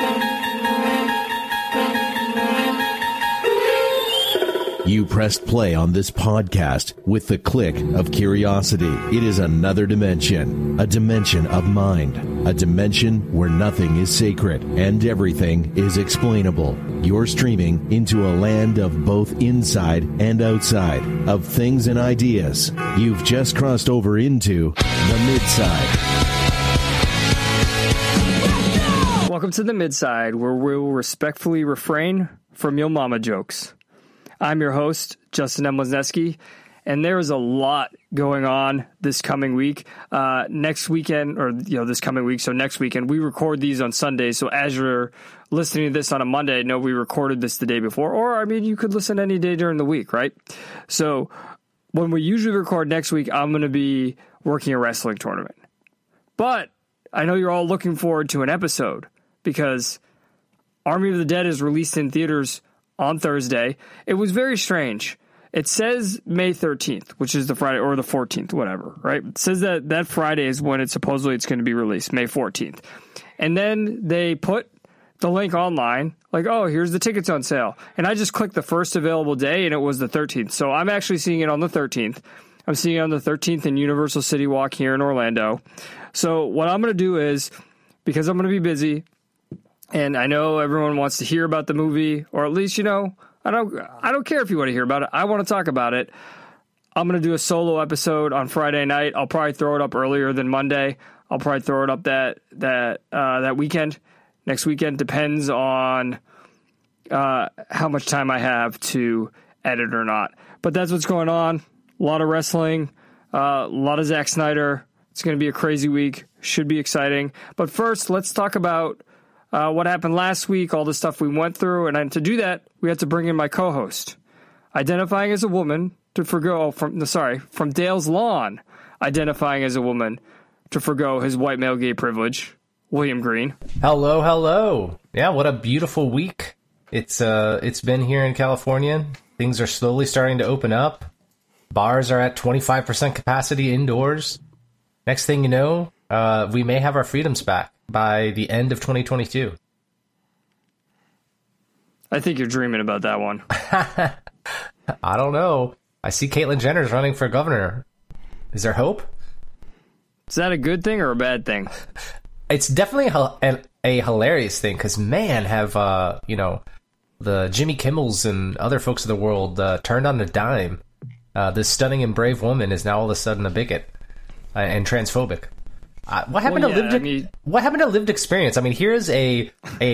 You pressed play on this podcast with the click of curiosity. It is another dimension, a dimension of mind, a dimension where nothing is sacred and everything is explainable. You're streaming into a land of both inside and outside, of things and ideas. You've just crossed over into the Midside. Welcome to the Midside, where we'll respectfully refrain from yo mama jokes. I'm your host, Justin M. Lesneski, and there is a lot going on this coming week. Next weekend, or this coming week, so next weekend, we record these on Sundays, so as you're listening to this on a Monday, no, we recorded this the day before, or, I mean, you could listen any day during the week, right? So when we usually record next week, I'm going to be working a wrestling tournament. But I know you're all looking forward to an episode, because Army of the Dead is released in theaters on Thursday. It was very strange. It says May 13th, which is the Friday, or the 14th, whatever, right? It says that Friday is when it's going to be released, May 14th. And then they put the link online, like, oh, here's the tickets on sale. And I just clicked the first available day, and it was the 13th. So I'm actually seeing it on the 13th. I'm seeing it on the 13th in Universal City Walk here in Orlando. So what I'm going to do is, because I'm going to be busy, and I know everyone wants to hear about the movie, or at least, I don't care if you want to hear about it. I want to talk about it. I'm going to do a solo episode on Friday night. I'll probably throw it up earlier than Monday. I'll probably throw it up that weekend. Next weekend depends on how much time I have to edit or not. But that's what's going on. A lot of wrestling, a lot of Zack Snyder. It's going to be a crazy week. Should be exciting. But first, let's talk about what happened last week, all the stuff we went through, and to do that, we had to bring in my co-host, identifying as a woman from Dale's Lawn, identifying as a woman to forgo his white male gay privilege, William Green. Hello. Yeah, what a beautiful week. It's been here in California. Things are slowly starting to open up. Bars are at 25% capacity indoors. Next thing you know, we may have our freedoms back by the end of 2022. I think you're dreaming about that one. I don't know. I see Caitlyn Jenner's running for governor. Is there hope? Is that a good thing or a bad thing? It's definitely a hilarious thing, because, man, have, the Jimmy Kimmels and other folks of the world turned on a dime. This stunning and brave woman is now all of a sudden a bigot and transphobic. What happened to lived experience? I mean, here's a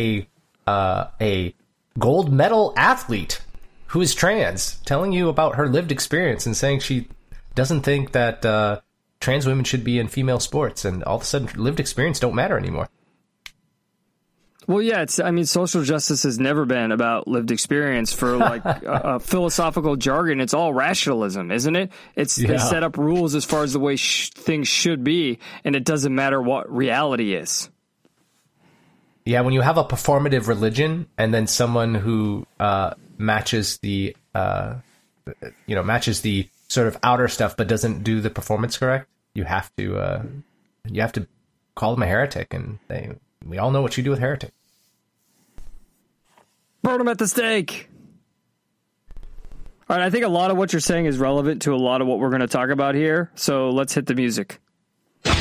gold medal athlete who is trans telling you about her lived experience and saying she doesn't think that trans women should be in female sports, and all of a sudden lived experience don't matter anymore. Well, yeah, social justice has never been about lived experience for philosophical jargon. It's all rationalism, isn't it? They set up rules as far as the way things should be, and it doesn't matter what reality is. Yeah, when you have a performative religion and then someone who matches the sort of outer stuff but doesn't do the performance correct, you have to call them a heretic, and we all know what you do with heretic. Burn them at the stake. All right, I think a lot of what you're saying is relevant to a lot of what we're going to talk about here, so let's hit the music. Take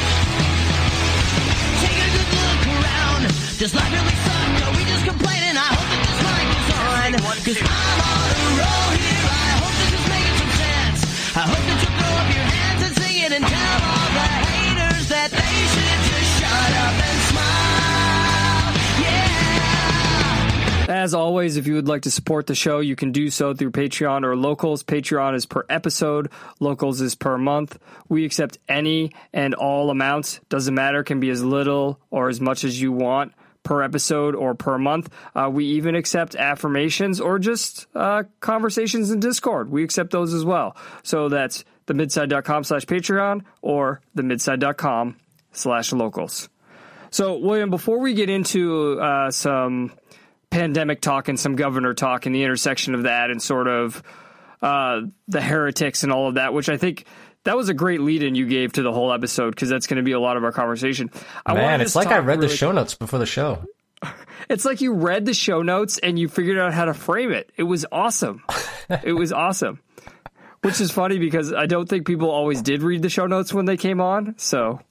a good look around. Does life really suck? Are we just complaining? I hope that this mic is on. Cause I'm on a roll here. I hope this is making some sense. I hope that you'll throw up your hands and sing it and tell all the haters that they should just shut up and smile. Yeah. As always, if you would like to support the show, you can do so through Patreon or Locals. Patreon is per episode. Locals is per month. We accept any and all amounts. Doesn't matter. Can be as little or as much as you want per episode or per month. We even accept affirmations or just conversations in Discord. We accept those as well. So that's themidside.com/Patreon or themidside.com/locals. So, William, before we get into some pandemic talk and some governor talk and the intersection of that and sort of the heretics and all of that, which I think that was a great lead-in you gave to the whole episode, because that's going to be a lot of our conversation. Man, it's like I read the show notes before the show. It's like you read the show notes and you figured out how to frame it. It was awesome. It was awesome. Which is funny because I don't think people always did read the show notes when they came on. So,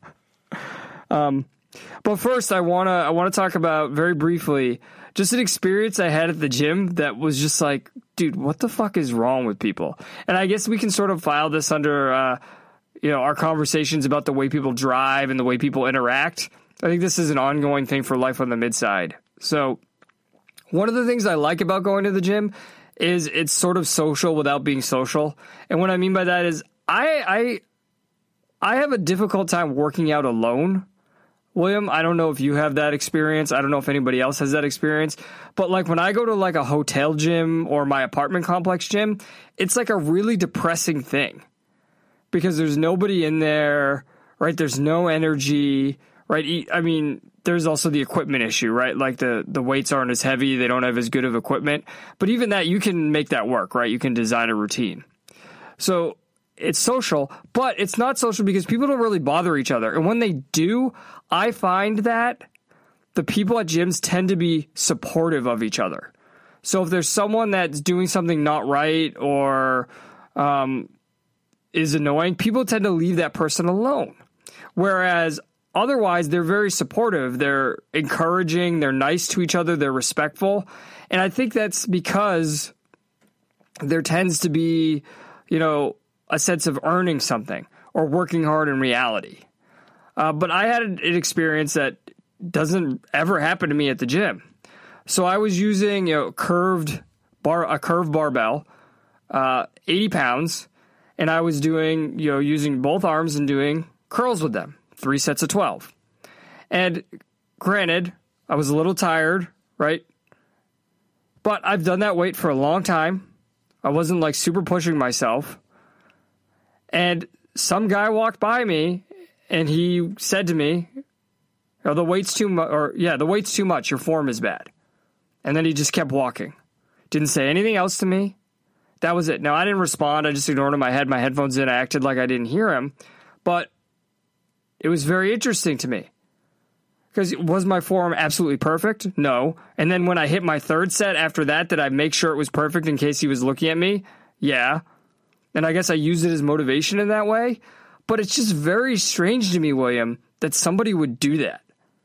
but first I want to talk about very briefly just an experience I had at the gym that was just like, dude, what the fuck is wrong with people? And I guess we can sort of file this under, our conversations about the way people drive and the way people interact. I think this is an ongoing thing for life on the midside. So one of the things I like about going to the gym is it's sort of social without being social. And what I mean by that is I have a difficult time working out alone. William, I don't know if you have that experience. I don't know if anybody else has that experience. But like when I go to like a hotel gym or my apartment complex gym, it's like a really depressing thing because there's nobody in there, right? There's no energy, right? I mean, there's also the equipment issue, right? Like the weights aren't as heavy. They don't have as good of equipment. But even that, you can make that work, right? You can design a routine. So it's social, but it's not social because people don't really bother each other. And when they do, I find that the people at gyms tend to be supportive of each other. So if there's someone that's doing something not right or is annoying, people tend to leave that person alone. Whereas otherwise, they're very supportive. They're encouraging. They're nice to each other. They're respectful. And I think that's because there tends to be, a sense of earning something or working hard in reality. But I had an experience that doesn't ever happen to me at the gym. So I was using, a curved barbell, 80 pounds, and I was doing, using both arms and doing curls with them, 3 sets of 12. And granted, I was a little tired, right? But I've done that weight for a long time. I wasn't like super pushing myself. And some guy walked by me and he said to me, the weight's too much, the weight's too much. Your form is bad. And then he just kept walking. Didn't say anything else to me. That was it. Now, I didn't respond. I just ignored him. I had my headphones in. I acted like I didn't hear him. But it was very interesting to me. Because was my form absolutely perfect? No. And then when I hit my third set after that, did I make sure it was perfect in case he was looking at me? Yeah. And I guess I used it as motivation in that way. But it's just very strange to me, William, that somebody would do that.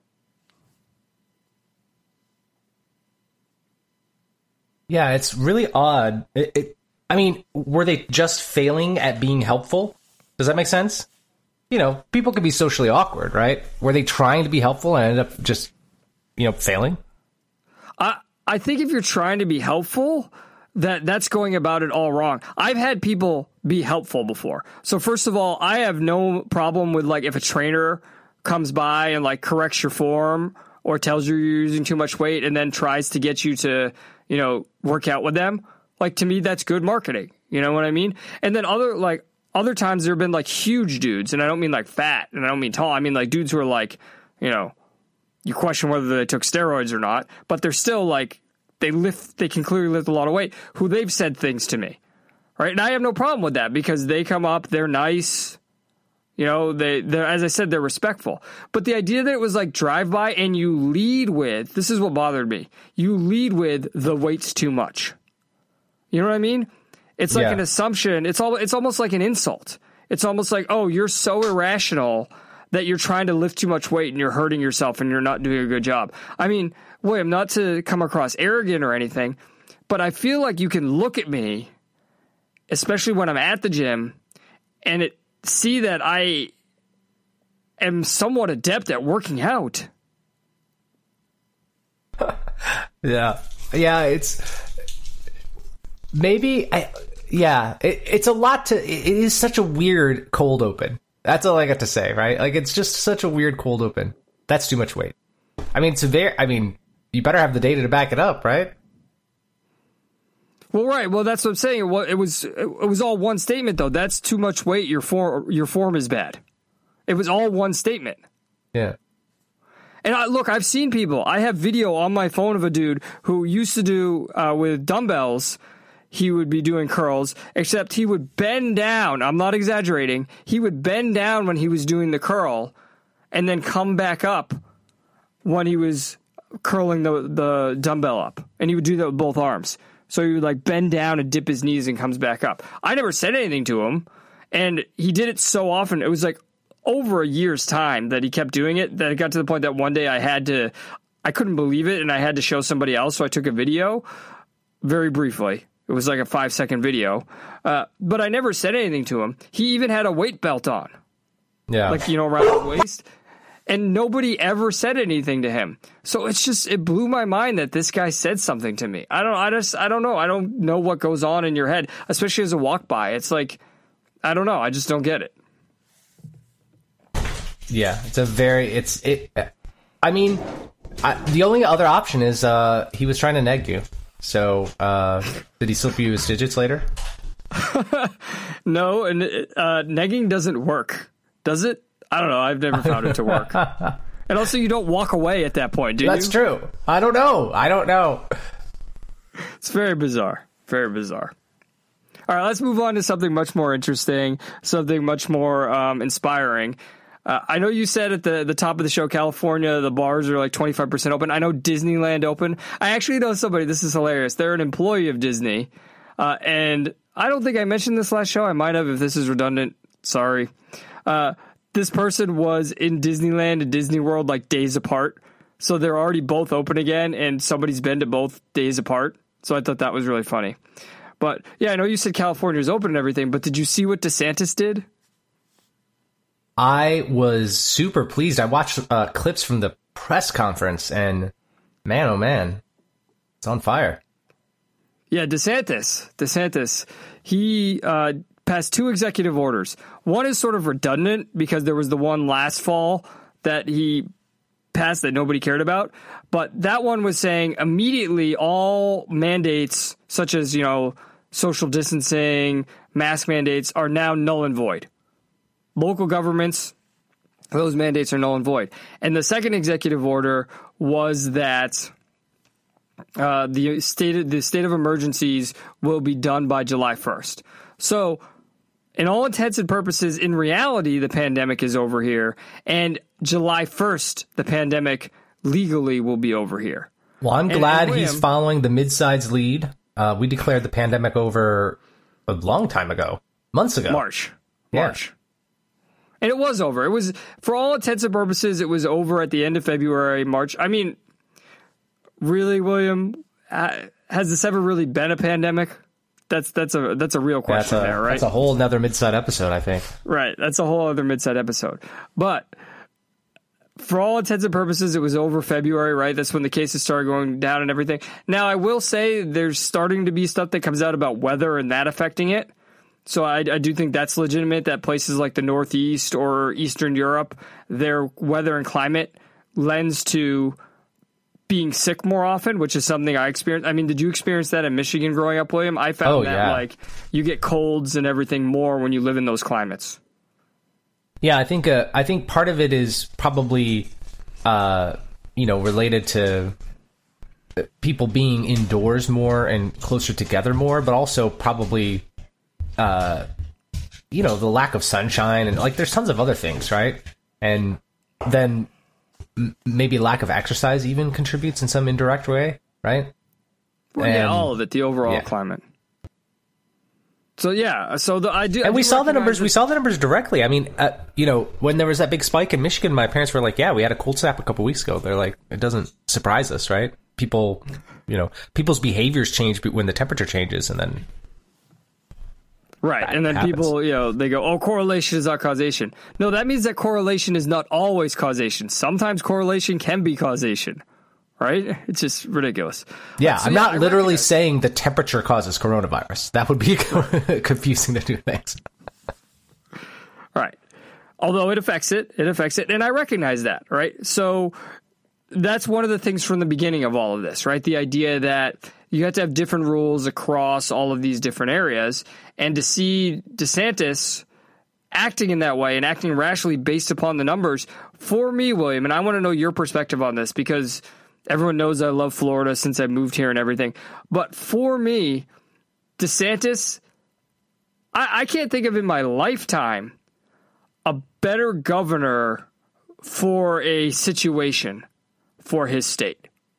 Yeah, it's really odd. Were they just failing at being helpful? Does that make sense? People can be socially awkward, right? Were they trying to be helpful and ended up just, failing? I think if you're trying to be helpful, that's going about it all wrong. I've had people be helpful before. So first of all, I have no problem with like if a trainer comes by and like corrects your form or tells you you're using too much weight and then tries to get you to, work out with them. Like to me, that's good marketing. You know what I mean? And then other times there have been like huge dudes, and I don't mean like fat and I don't mean tall. I mean like dudes who are like, you question whether they took steroids or not, but they're still like, they can clearly lift a lot of weight, who they've said things to me, right? And I have no problem with that because they come up, they're nice, they're, as I said, they're respectful. But the idea that it was like drive-by and you lead with, this is what bothered me, you lead with the weight's too much. You know what I mean? It's like an assumption. It's almost like an insult. It's almost like, oh, you're so irrational that you're trying to lift too much weight and you're hurting yourself and you're not doing a good job. I mean, William, not to come across arrogant or anything, but I feel like you can look at me, especially when I'm at the gym, and see that I am somewhat adept at working out. Yeah, it's maybe it's a lot to. It is such a weird cold open. That's all I got to say, right? Like it's just such a weird cold open. That's too much weight. I mean, you better have the data to back it up, right? Well, right. Well, that's what I'm saying. It was all one statement, though. That's too much weight. Your form is bad. It was all one statement. Yeah. And I've seen people. I have video on my phone of a dude who used to do with dumbbells. He would be doing curls, except he would bend down. I'm not exaggerating. He would bend down when he was doing the curl and then come back up when he was curling the dumbbell up, and he would do that with both arms. So he would like bend down and dip his knees and comes back up. I never said anything to him, and he did it so often. It was like over a year's time that he kept doing it, that it got to the point that one day I couldn't believe it, and I had to show somebody else, so I took a video very briefly. It was like a 5-second video, but I never said anything to him. He even had a weight belt on, like, you know, around his waist, and nobody ever said anything to him. So it blew my mind that this guy said something to me. I don't know. I don't know what goes on in your head, especially as a walk by. It's like, I don't know. I just don't get it. Yeah, I mean, the only other option is he was trying to neg you. So, did he slip you his digits later? No, and negging doesn't work, does it? I don't know. I've never found it to work. And also, you don't walk away at that point, do you? That's true. I don't know. It's very bizarre. Very bizarre. All right, let's move on to something much more interesting, something much more inspiring. I know you said at the top of the show, California, the bars are like 25% open. I know Disneyland open. I actually know somebody, this is hilarious. They're an employee of Disney. And I don't think I mentioned this last show. I might have. If this is redundant, sorry. This person was in Disneyland and Disney World like days apart. So they're already both open again, and somebody's been to both days apart. So I thought that was really funny. But yeah, I know you said California's open and everything, but did you see what DeSantis did? I was super pleased. I watched clips from the press conference, and man, oh man, it's on fire. Yeah, DeSantis, he passed 2 executive orders. One is sort of redundant because there was the one last fall that he passed that nobody cared about. But that one was saying immediately all mandates, such as, you know, social distancing, mask mandates, are now null and void. Local governments, those mandates are null and void. And the second executive order was that the state of emergencies will be done by July 1st. So, in all intents and purposes, in reality, the pandemic is over here. And July 1st, the pandemic legally will be over here. Well, I'm glad he's following the mid-side's lead. We declared the pandemic over a long time ago. Months ago. March. And it was over. It was, for all intents and purposes, it was over at the end of February, March. I mean, really, William, has this ever really been a pandemic? That's a real question there, right? That's a whole nother mid-side episode, I think. Right. That's a whole other mid-side episode. But for all intents and purposes, it was over February, right? That's when the cases started going down and everything. Now, I will say there's starting to be stuff that comes out about weather and that affecting it. So I do think that's legitimate, that places like the Northeast or Eastern Europe, their weather and climate lends to being sick more often, which is something I experienced. I mean, did you experience that in Michigan growing up, William? I found like you get colds and everything more when you live in those climates. Yeah, I think part of it is probably related to people being indoors more and closer together more, but also probably the lack of sunshine and like there's tons of other things, right? And then maybe lack of exercise even contributes in some indirect way, right? Well, yeah, all of it, the overall climate. So yeah, and we saw the numbers. We saw the numbers directly. I mean, when there was that big spike in Michigan, my parents were like, "Yeah, we had a cold snap a couple weeks ago." They're like, "It doesn't surprise us, right?" People's behaviors change when the temperature changes, and then right, and then happens. People, they go, "Oh, correlation is not causation." No, that means that correlation is not always causation. Sometimes correlation can be causation. Right? It's just ridiculous. Yeah, I'm not literally saying the temperature causes coronavirus. That would be confusing to do things. Right. Although it affects it, and I recognize that, right? So that's one of the things from the beginning of all of this, right? The idea that you have to have different rules across all of these different areas, and to see DeSantis acting in that way and acting rationally based upon the numbers, for me, William, and I want to know your perspective on this because everyone knows I love Florida since I moved here and everything. But for me, DeSantis, I can't think of in my lifetime a better governor for a situation for his state.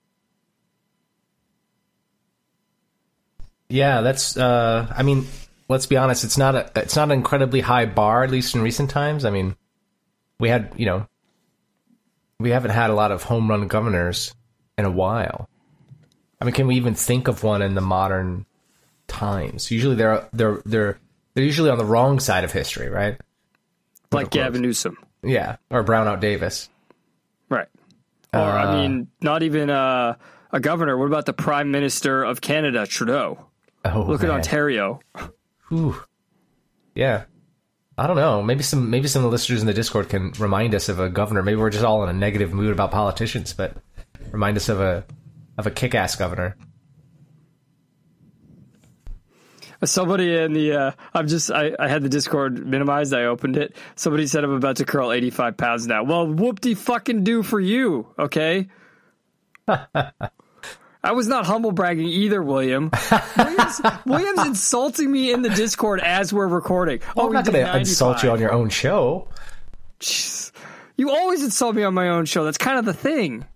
Yeah, that's. I mean, let's be honest. It's not an incredibly high bar, at least in recent times. I mean, we haven't had a lot of home run governors in a while. I mean, can we even think of one in the modern times? Usually, they're usually on the wrong side of history, right? Like Gavin Newsom. Yeah, or Brownout Davis. Right. Or, I mean, not even a governor. What about the Prime Minister of Canada, Trudeau? Oh, look at Ontario. Whew. Yeah. I don't know. Maybe some of the listeners in the Discord can remind us of a governor. Maybe we're just all in a negative mood about politicians, but remind us of a kick-ass governor. Somebody in the I had the Discord minimized. I opened it. Somebody said I'm about to curl 85 pounds now. Well, whoop-de-fucking-do for you, okay? I was not humble bragging either, William. William's insulting me in the Discord as we're recording. I'm not going to insult you on your own show. Jeez. You always insult me on my own show. That's kind of the thing.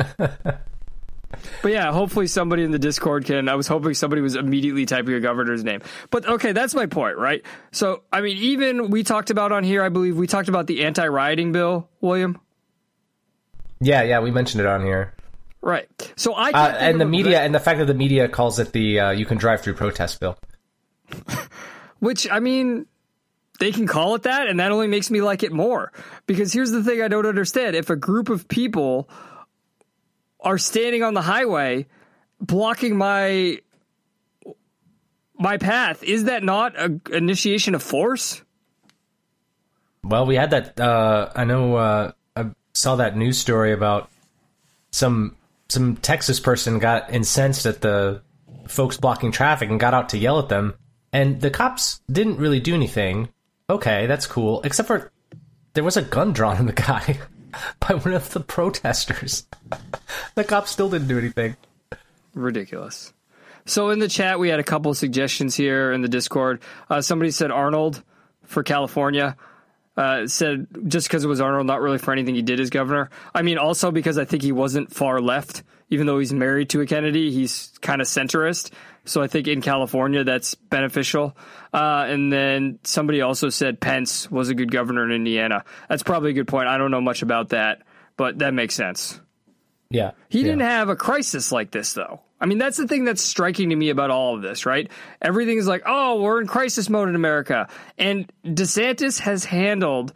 But yeah, hopefully somebody in the Discord can. I was hoping somebody was immediately typing a governor's name. But okay, that's my point, right? So, I mean, even we talked about on here, I believe we talked about the anti-rioting bill, William. Yeah, we mentioned it on here. Right. So I and the media and the fact that the media calls it the you can drive through protest bill. Which, I mean, they can call it that, and that only makes me like it more. Because here's the thing I don't understand. If a group of people are standing on the highway blocking my path, is that not an initiation of force? Well, we had that. I know. I saw that news story about some Texas person got incensed at the folks blocking traffic and got out to yell at them, and the cops didn't really do anything. Okay, that's cool, except for there was a gun drawn on the guy by one of the protesters. The cops still didn't do anything. Ridiculous. So in the chat, we had a couple of suggestions here in the Discord. Somebody said Arnold for California. Said just because it was Arnold, not really for anything he did as governor. I mean, also because I think he wasn't far left. Even though he's married to a Kennedy, he's kind of centrist. So I think in California, that's beneficial. And then somebody also said Pence was a good governor in Indiana. That's probably a good point. I don't know much about that, but that makes sense. Yeah. He didn't have a crisis like this, though. I mean, that's the thing that's striking to me about all of this, right? Everything is like, oh, we're in crisis mode in America. And DeSantis has handled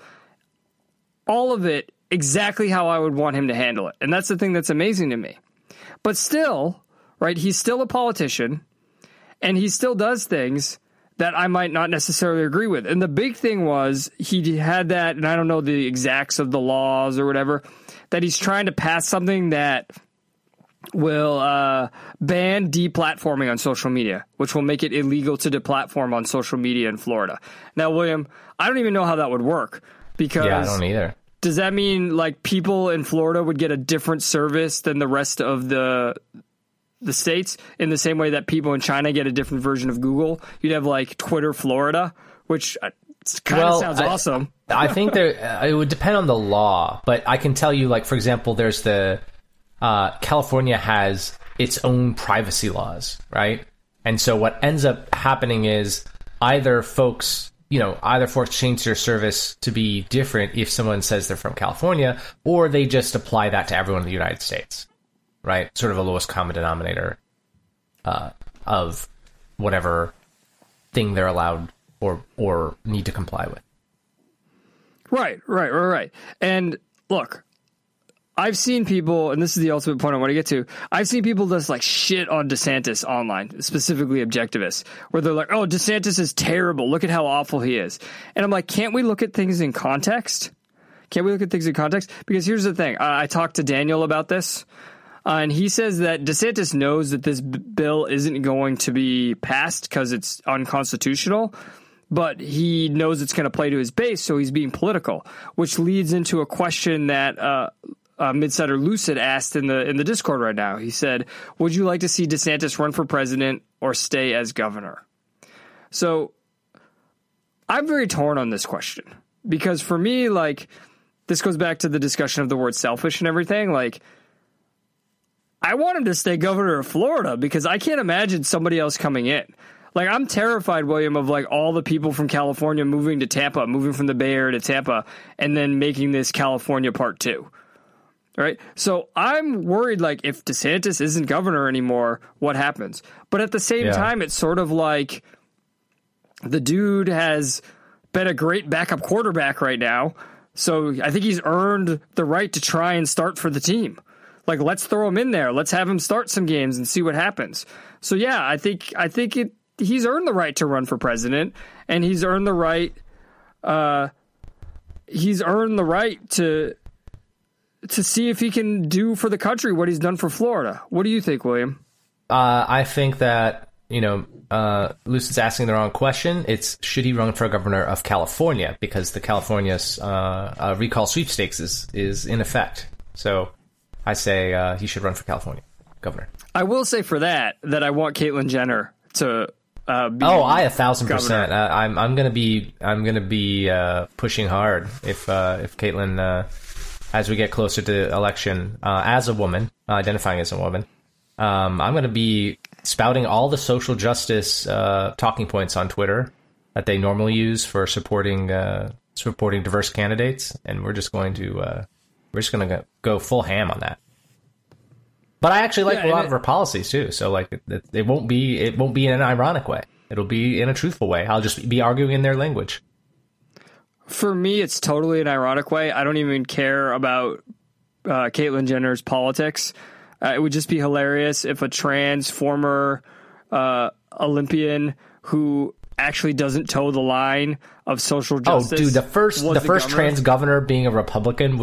all of it exactly how I would want him to handle it. And that's the thing that's amazing to me. But still, right, he's still a politician, and he still does things that I might not necessarily agree with. And the big thing was he had that, and I don't know the exacts of the laws or whatever, that he's trying to pass something that will ban deplatforming on social media, which will make it illegal to deplatform on social media in Florida. Now, William, I don't even know how that would work, because I don't either. Does that mean like people in Florida would get a different service than the rest of the states, in the same way that people in China get a different version of Google? You'd have like Twitter Florida, which kind of sounds awesome. I think it would depend on the law, but I can tell you, like, for example, there's the California has its own privacy laws, right? And so what ends up happening is either folks change their service to be different if someone says they're from California, or they just apply that to everyone in the United States, right? Sort of a lowest common denominator of whatever thing they're allowed or need to comply with. Right. And look, I've seen people, and this is the ultimate point I want to get to, I've seen people just like shit on DeSantis online, specifically objectivists, where they're like, oh, DeSantis is terrible. Look at how awful he is. And I'm like, can't we look at things in context? Because here's the thing. I talked to Daniel about this, and he says that DeSantis knows that this bill isn't going to be passed because it's unconstitutional, but he knows it's going to play to his base, so he's being political, which leads into a question that Midsider Lucid asked in the Discord right now. He said, would you like to see DeSantis run for president or stay as governor? So I'm very torn on this question, because for me, like, this goes back to the discussion of the word selfish and everything. Like, I want him to stay governor of Florida because I can't imagine somebody else coming in. Like, I'm terrified, William, of like all the people from California moving to Tampa, moving from the Bay Area to Tampa, and then making this California part 2. Right? So I'm worried, like, if DeSantis isn't governor anymore, what happens? But at the same time, it's sort of like the dude has been a great backup quarterback right now. So I think he's earned the right to try and start for the team. Like, let's throw him in there. Let's have him start some games and see what happens. So yeah, I think he's earned the right to run for president, and he's earned the right. He's earned the right to see if he can do for the country what he's done for Florida. What do you think, William? I think that, Luce is asking the wrong question. It's, should he run for governor of California? Because the California's recall sweepstakes is in effect. So I say he should run for California governor. I will say for that I want Caitlyn Jenner to be I 1,000%. I'm gonna be pushing hard if Caitlyn, as we get closer to election, as a woman, identifying as a woman, I'm going to be spouting all the social justice talking points on Twitter that they normally use for supporting diverse candidates, and we're just going to go full ham on that. But I actually like a lot of her policies too. So like it won't be in an ironic way. It'll be in a truthful way. I'll just be arguing in their language. For me, it's totally an ironic way. I don't even care about Caitlyn Jenner's politics. It would just be hilarious if a trans former Olympian who actually doesn't toe the line of social justice. Oh, dude, the first trans governor being a Republican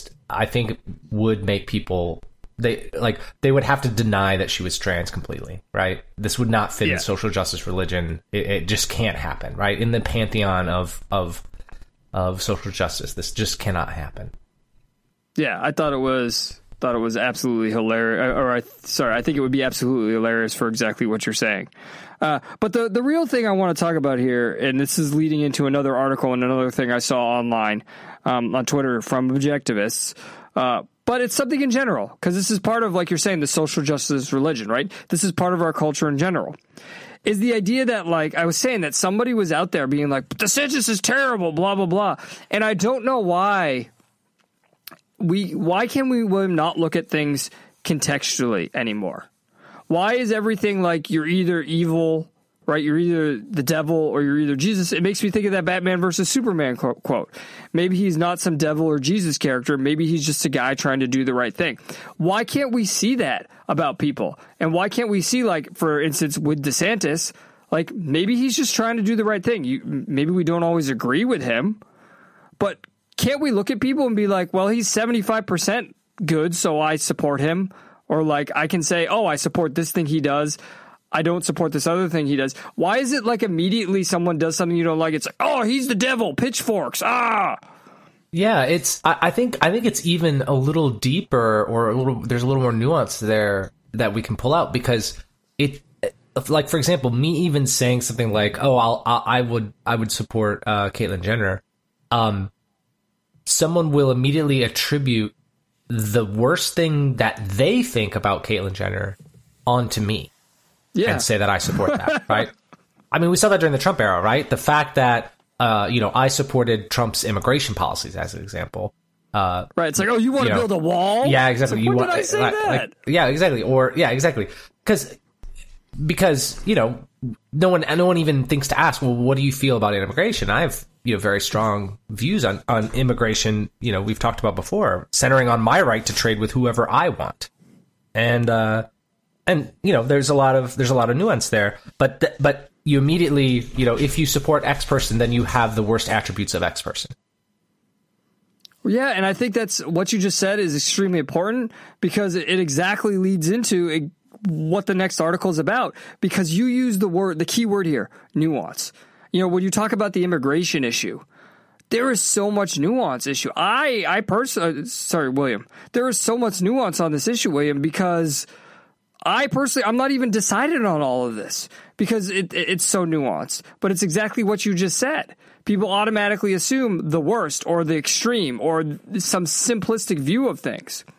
would make people. They would have to deny that she was trans completely, right? This would not fit in social justice religion. It just can't happen, right? In the pantheon of social justice, this just cannot happen. Yeah, I thought it was absolutely hilarious. I think it would be absolutely hilarious for exactly what you're saying. But the real thing I want to talk about here, and this is leading into another article and another thing I saw online on Twitter from objectivists. But it's something in general, because this is part of, like you're saying, the social justice religion, right? This is part of our culture in general. Is the idea that, like, I was saying that somebody was out there being like, DeSantis is terrible, blah, blah, blah. And I don't know why can we, William, not look at things contextually anymore? Why is everything like you're either evil, right? You're either the devil or you're either Jesus. It makes me think of that Batman versus Superman quote. Maybe he's not some devil or Jesus character. Maybe he's just a guy trying to do the right thing. Why can't we see that about people? And why can't we see, like, for instance, with DeSantis, like, maybe he's just trying to do the right thing. Maybe we don't always agree with him, but can't we look at people and be like, well, he's 75% good, so I support him. Or like, I can say, oh, I support this thing he does. I don't support this other thing he does. Why is it like immediately someone does something you don't like, it's like, oh, he's the devil, pitchforks, Yeah, I think it's even a little deeper, or there's a little more nuance there that we can pull out, because it, like, for example, me even saying something like, oh, I would support Caitlyn Jenner, someone will immediately attribute the worst thing that they think about Caitlyn Jenner onto me. Yeah. And say that I support that, right? I mean, we saw that during the Trump era, right? The fact that, I supported Trump's immigration policies, as an example. Right. It's like, oh, you want to build a wall? Yeah, exactly. Like, when did I say that? Yeah, exactly. Exactly. Because, no one even thinks to ask, well, what do you feel about immigration? I have, very strong views on immigration, we've talked about before, centering on my right to trade with whoever I want. And there's a lot of nuance there, but you immediately, if you support X person, then you have the worst attributes of X person. Yeah, and I think that's what you just said is extremely important, because it exactly leads into what the next article is about, because you use the key word here, nuance. When you talk about the immigration issue, there is so much nuance issue. I personally, sorry, William, there is so much nuance on this issue, William, because I'm not even decided on all of this, because it's so nuanced. But it's exactly what you just said. People automatically assume the worst or the extreme or some simplistic view of things.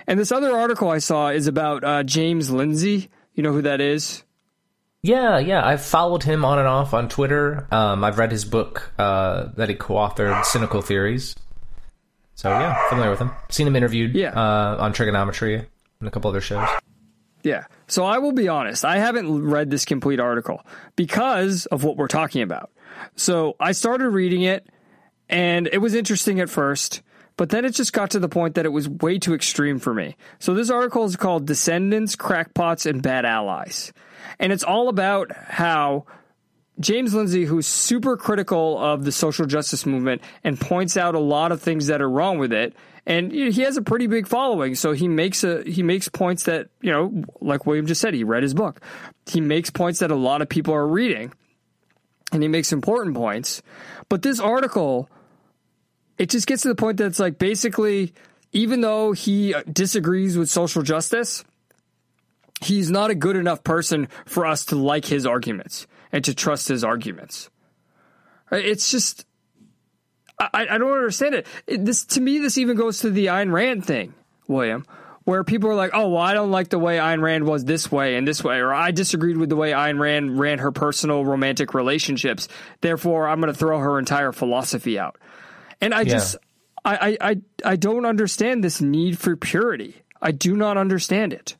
And this other article I saw is about James Lindsay. You know who that is? Yeah. I've followed him on and off on Twitter. I've read his book that he co-authored, Cynical Theories. So, yeah, familiar with him. Seen him interviewed on Trigonometry and a couple other shows. Yeah. So I will be honest. I haven't read this complete article because of what we're talking about. So I started reading it, and it was interesting at first, but then it just got to the point that it was way too extreme for me. So this article is called Descendants, Crackpots, and Bad Allies. And it's all about how James Lindsay, who's super critical of the social justice movement and points out a lot of things that are wrong with it, and he has a pretty big following, so he makes points that, like William just said, he read his book. He makes points that a lot of people are reading, and he makes important points. But this article, it just gets to the point that it's like, basically, even though he disagrees with social justice, he's not a good enough person for us to like his arguments and to trust his arguments. It's just, I don't understand it. To me, this even goes to the Ayn Rand thing, William, where people are like, oh, well, I don't like the way Ayn Rand was this way and this way, or I disagreed with the way Ayn Rand ran her personal romantic relationships. Therefore, I'm going to throw her entire philosophy out. And I don't understand this need for purity. I do not understand it.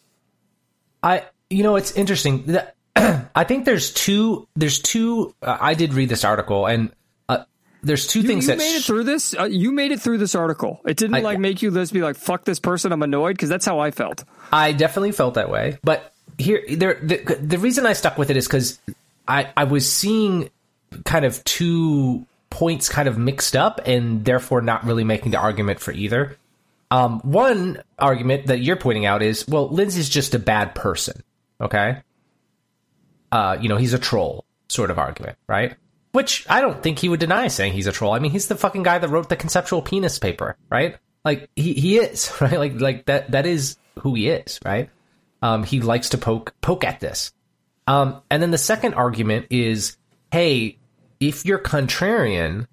It's interesting. I think there's two. I did read this article, and there's two things that made it through this. You made it through this article. It didn't make you be like, fuck this person, I'm annoyed, because that's how I felt. I definitely felt that way. But the reason I stuck with it is because I was seeing kind of two points kind of mixed up, and therefore not really making the argument for either. One argument that you're pointing out is, well, Lindsay's just a bad person. Okay. He's a troll sort of argument, right? Which I don't think he would deny saying he's a troll. I mean, he's the fucking guy that wrote the conceptual penis paper, right? Like he is, right? Like that is who he is, right? He likes to poke at this. And then the second argument is, hey, if you're contrarian,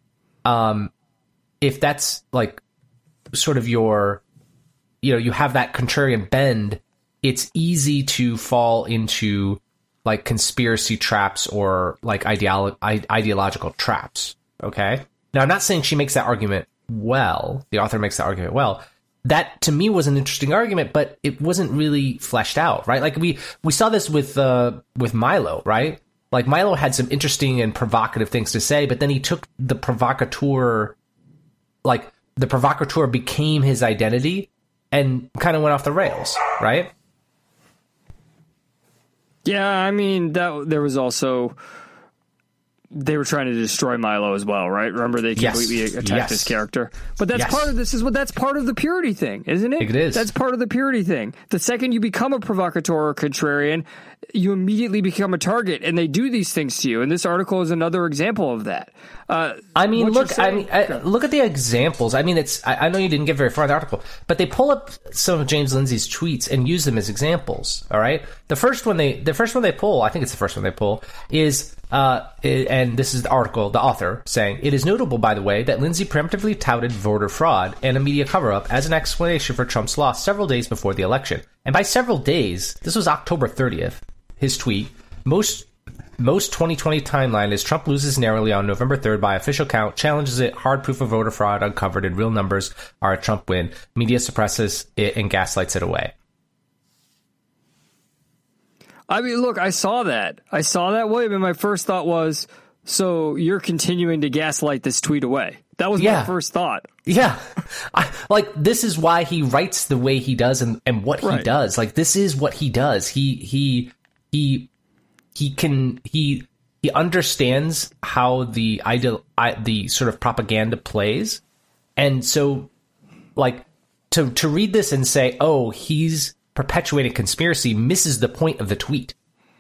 if that's like sort of your, you have that contrarian bend, it's easy to fall into like conspiracy traps or like ideological traps. Okay. Now, I'm not saying she makes that argument well. The author makes that argument well. That to me was an interesting argument, but it wasn't really fleshed out, right? Like we saw this with Milo, right? Like Milo had some interesting and provocative things to say, but then he took the provocateur, like the provocateur became his identity and kind of went off the rails, right? Yeah, I mean, there was also, they were trying to destroy Milo as well, right? Remember, they completely attacked his character. But that's part of that's part of the purity thing, isn't it? It is. That's part of the purity thing. The second you become a provocateur or contrarian, you immediately become a target, and they do these things to you. And this article is another example of that. Look at the examples. I mean, I know you didn't get very far in the article, but they pull up some of James Lindsay's tweets and use them as examples. All right. The first one they pull, I think it's the first one they pull, is and this is the article, the author saying, it is notable, by the way, that Lindsay preemptively touted voter fraud and a media cover-up as an explanation for Trump's loss several days before the election. And by several days, this was October 30th, his tweet, most 2020 timeline is Trump loses narrowly on November 3rd by official count, challenges it, hard proof of voter fraud uncovered, and real numbers are a Trump win. Media suppresses it and gaslights it away. I mean, look, I saw that, William, and my first thought was, so you're continuing to gaslight this tweet away. That was my first thought. Yeah. This is why he writes the way he does and what he does. Like, this is what he does. He understands how the sort of propaganda plays. And so, like, to read this and say, oh, he's perpetuating conspiracy misses the point of the tweet.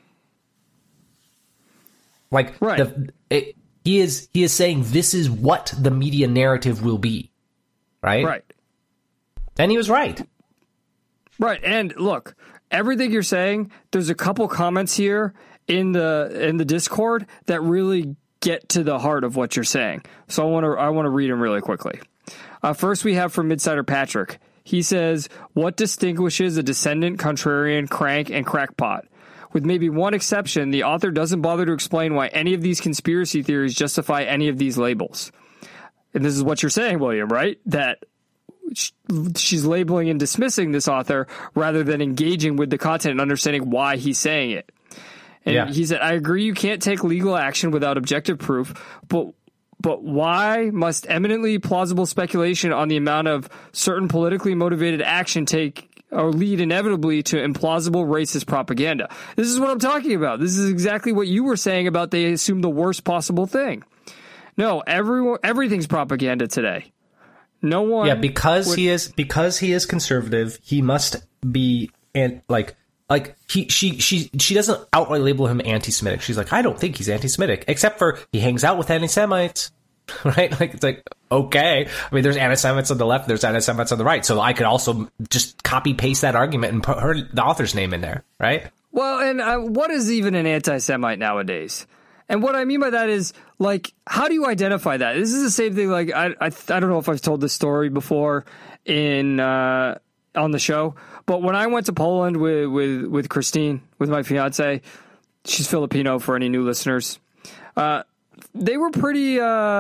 Like, he is saying this is what the media narrative will be, right? Right. And he was right. Right. And look, everything you're saying, there's a couple comments here in the Discord that really get to the heart of what you're saying. So I want to read them really quickly. First, we have from Midsider Patrick. He says, what distinguishes a descendant, contrarian, crank, and crackpot? With maybe one exception, the author doesn't bother to explain why any of these conspiracy theories justify any of these labels. And this is what you're saying, William, right? That she's labeling and dismissing this author rather than engaging with the content and understanding why he's saying it. And he said, I agree you can't take legal action without objective proof, but why must eminently plausible speculation on the amount of certain politically motivated action take or lead inevitably to implausible racist propaganda? This is what I'm talking about. This is exactly what you were saying about they assume the worst possible thing. No, everything's propaganda today. No one. Yeah, because he is conservative, he must be she doesn't outright label him anti-Semitic. She's like, I don't think he's anti-Semitic, except for he hangs out with anti-Semites, right? Like, it's like, okay. I mean, there's anti-Semites on the left, there's anti-Semites on the right, so I could also just copy paste that argument and put the author's name in there, right? Well, and what is even an anti-Semite nowadays? And what I mean by that is, like, how do you identify that? This is the same thing. Like, I don't know if I've told this story before on the show, but when I went to Poland with Christine, with my fiance, she's Filipino for any new listeners. They were pretty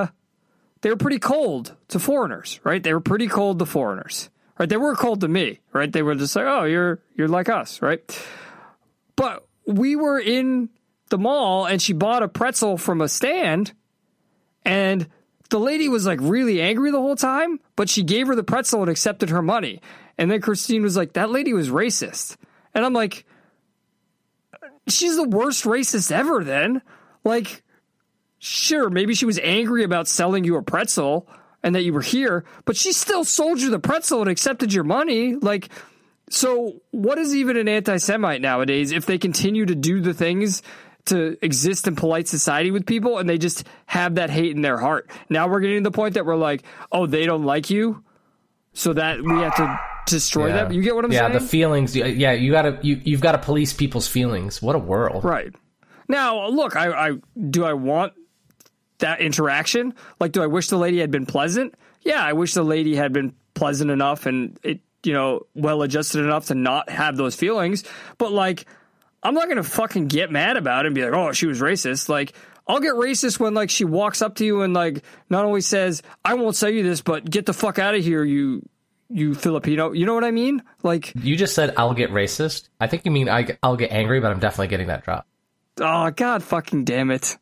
cold to foreigners, right? They were pretty cold to foreigners, right? They were cold to me, right? They were just like, oh, you're like us, right? But we were in the mall and she bought a pretzel from a stand, and the lady was like really angry the whole time, but she gave her the pretzel and accepted her money. And then Christine was like, that lady was racist. And I'm like, she's the worst racist ever then. Like, sure, maybe she was angry about selling you a pretzel and that you were here, but she still sold you the pretzel and accepted your money. Like, so what is even an anti-Semite nowadays if they continue to do the things to exist in polite society with people and they just have that hate in their heart? Now we're getting to the point that we're like, oh, they don't like you, so that we have to destroy them. You get what I'm saying? Yeah, the feelings. Yeah, you've got to police people's feelings. What a world. Right. Now, look, I want that interaction? Like, do I wish the lady had been pleasant? Yeah, I wish the lady had been pleasant enough and well-adjusted enough to not have those feelings. But, like, I'm not going to fucking get mad about it and be like, oh, she was racist. Like, I'll get racist when, like, she walks up to you and, like, not only says, I won't sell you this, but get the fuck out of here, you Filipino. You know what I mean? Like, you just said I'll get racist. I think you mean I'll get angry, but I'm definitely getting that drop. Oh, God fucking damn it.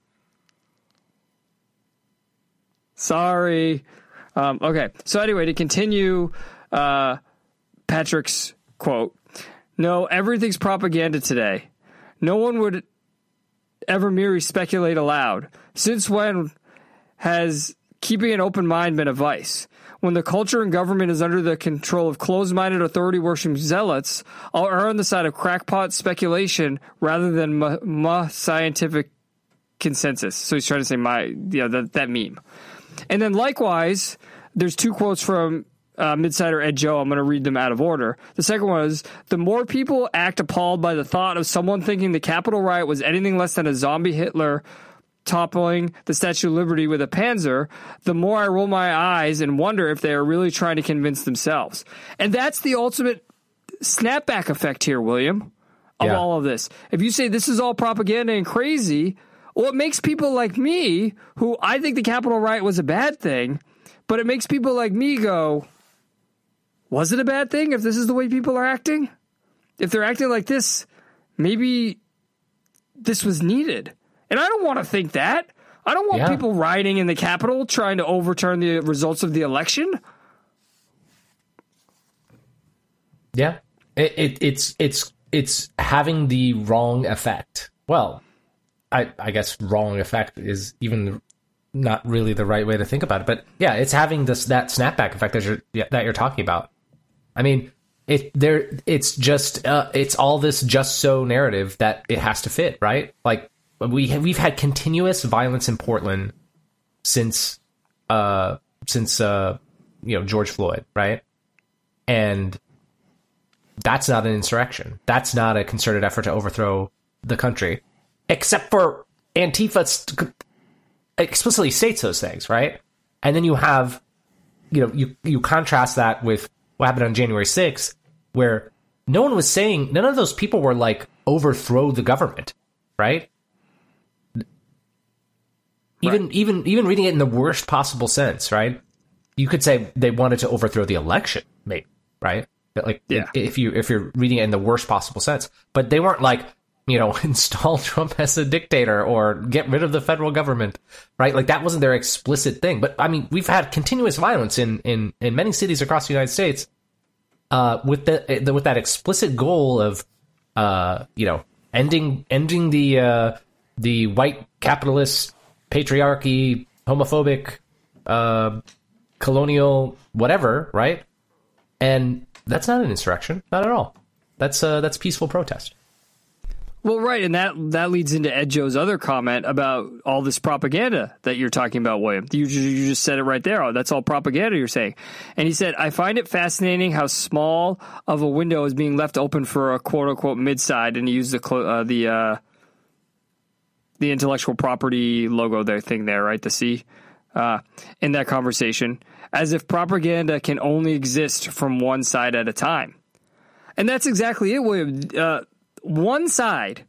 Sorry. Okay. So anyway, to continue Patrick's quote, no, everything's propaganda today. No one would ever merely speculate aloud. Since when has keeping an open mind been a vice? When the culture and government is under the control of closed-minded authority-worshipping zealots, I'll err on the side of crackpot speculation rather than scientific consensus. So he's trying to say that meme. And then likewise, there's two quotes from Midsider Ed Joe. I'm going to read them out of order. The second one is, the more people act appalled by the thought of someone thinking the Capitol riot was anything less than a zombie Hitler toppling the Statue of Liberty with a Panzer, the more I roll my eyes and wonder if they are really trying to convince themselves. And that's the ultimate snapback effect here, William, of all of this. If you say this is all propaganda and crazy, well, it makes people like me, who I think the Capitol riot was a bad thing, but it makes people like me go, was it a bad thing if this is the way people are acting? If they're acting like this, maybe this was needed. And I don't want to think that. I don't want people rioting in the Capitol trying to overturn the results of the election. Yeah, it's having the wrong effect. Well, I guess wrong effect is even not really the right way to think about it. But yeah, it's having that snapback effect that you're talking about. I mean, it's all this just so narrative that it has to fit, right? Like, we've had continuous violence in Portland since George Floyd, right? And that's not an insurrection. That's not a concerted effort to overthrow the country, except for Antifa explicitly states those things, right? And then you have, you contrast that with what happened on January 6th, where no one was saying, none of those people were like, overthrow the government, right? Even reading it in the worst possible sense, right? You could say they wanted to overthrow the election, maybe, right? But like, if you're reading it in the worst possible sense, but they weren't like, install Trump as a dictator or get rid of the federal government, right? Like that wasn't their explicit thing. But I mean, we've had continuous violence in many cities across the United States, with that explicit goal of, ending the white capitalist patriarchy, homophobic, colonial, whatever, right? And that's not an insurrection, not at all. That's peaceful protest. Well, right, and that leads into Ed Joe's other comment about all this propaganda that you're talking about, William. You just said it right there. Oh, that's all propaganda you're saying. And he said, I find it fascinating how small of a window is being left open for a quote-unquote mid-side, and he used the intellectual property logo thing there, right, the C, in that conversation, as if propaganda can only exist from one side at a time. And that's exactly it, William. One side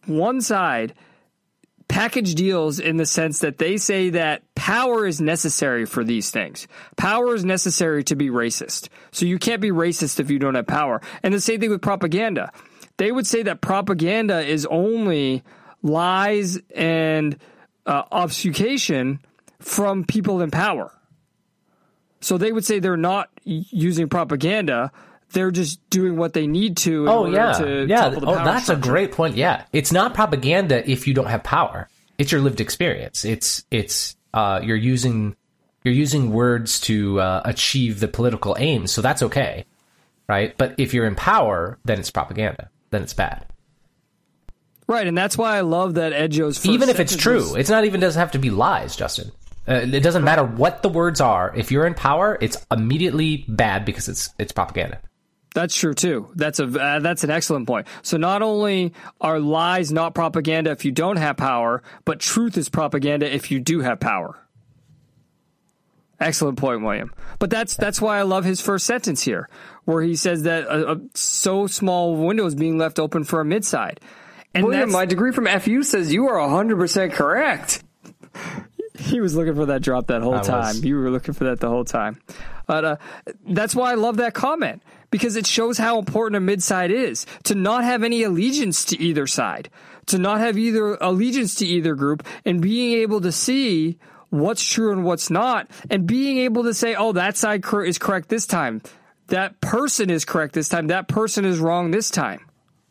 package deals in the sense that they say that power is necessary for these things. Power is necessary to be racist. So you can't be racist if you don't have power. And the same thing with propaganda. They would say that propaganda is only lies and obfuscation from people in power. So they would say they're not using propaganda. They're just doing what they need to. That's a great point. Yeah, it's not propaganda if you don't have power. It's your lived experience. It's you're using words to achieve the political aims. So that's okay, right? But if you're in power, then it's propaganda. Then it's bad. Right, and that's why I love that Ed Joe's first even if it's true, it's not even doesn't have to be lies, Justin. It doesn't matter what the words are. If you're in power, it's immediately bad because it's propaganda. That's true too. That's an excellent point. So not only are lies not propaganda if you don't have power, but truth is propaganda if you do have power. Excellent point, William. But that's why I love his first sentence here, where he says that a so small window is being left open for a mid-side. And William, my degree from FU says you are 100% correct. He was looking for that drop that whole time. You were looking for that the whole time. But that's why I love that comment, because it shows how important a mid-side is, to not have any allegiance to either side, to not have either allegiance to either group, and being able to see what's true and what's not, and being able to say, oh, that side is correct this time. That person is correct this time. That person is wrong this time.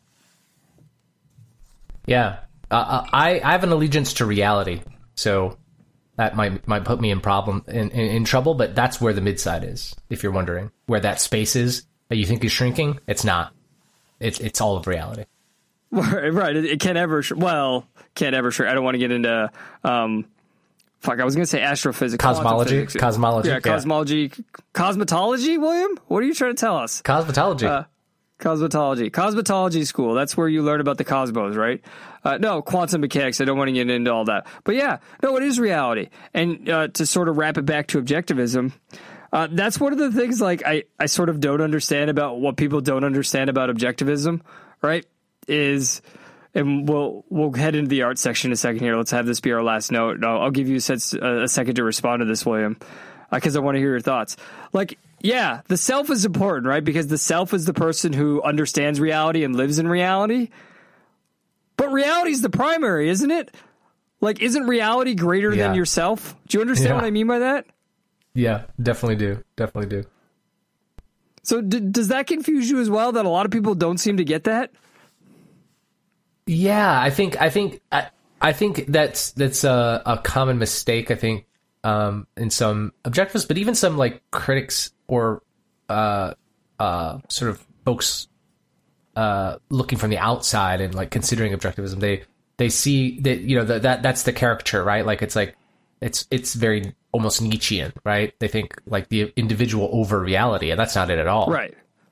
Yeah. I have an allegiance to reality, so that might put me in trouble, but that's where the mid-side is, if you're wondering. Where that space is that you think is shrinking, it's not. It's all of reality. Right. It can't ever shrink. I don't want to get into, I was going to say astrophysics. Cosmology? Yeah, cosmology. Cosmetology, William? What are you trying to tell us? Cosmetology. Cosmetology school. That's where you learn about the cosmos, right? No, quantum mechanics. I don't want to get into all that. But yeah, no, it is reality. And to sort of wrap it back to objectivism, that's one of the things like I sort of don't understand about what people don't understand about objectivism, right? And we'll head into the art section in a second here. Let's have this be our last note. No, I'll give you a second to respond to this, William, because I want to hear your thoughts. Like, yeah, the self is important, right? Because the self is the person who understands reality and lives in reality. But reality is the primary, isn't it? Like, isn't reality greater than yourself? Do you understand what I mean by that? Yeah, definitely do. So does that confuse you as well, that a lot of people don't seem to get that? Yeah, I think that's a common mistake, I think, in some objectivists, but even some like critics or sort of folks looking from the outside and like considering objectivism, they see that that's the caricature, right? Like it's very almost Nietzschean, right? They think like the individual over reality, and that's not it at all. Right.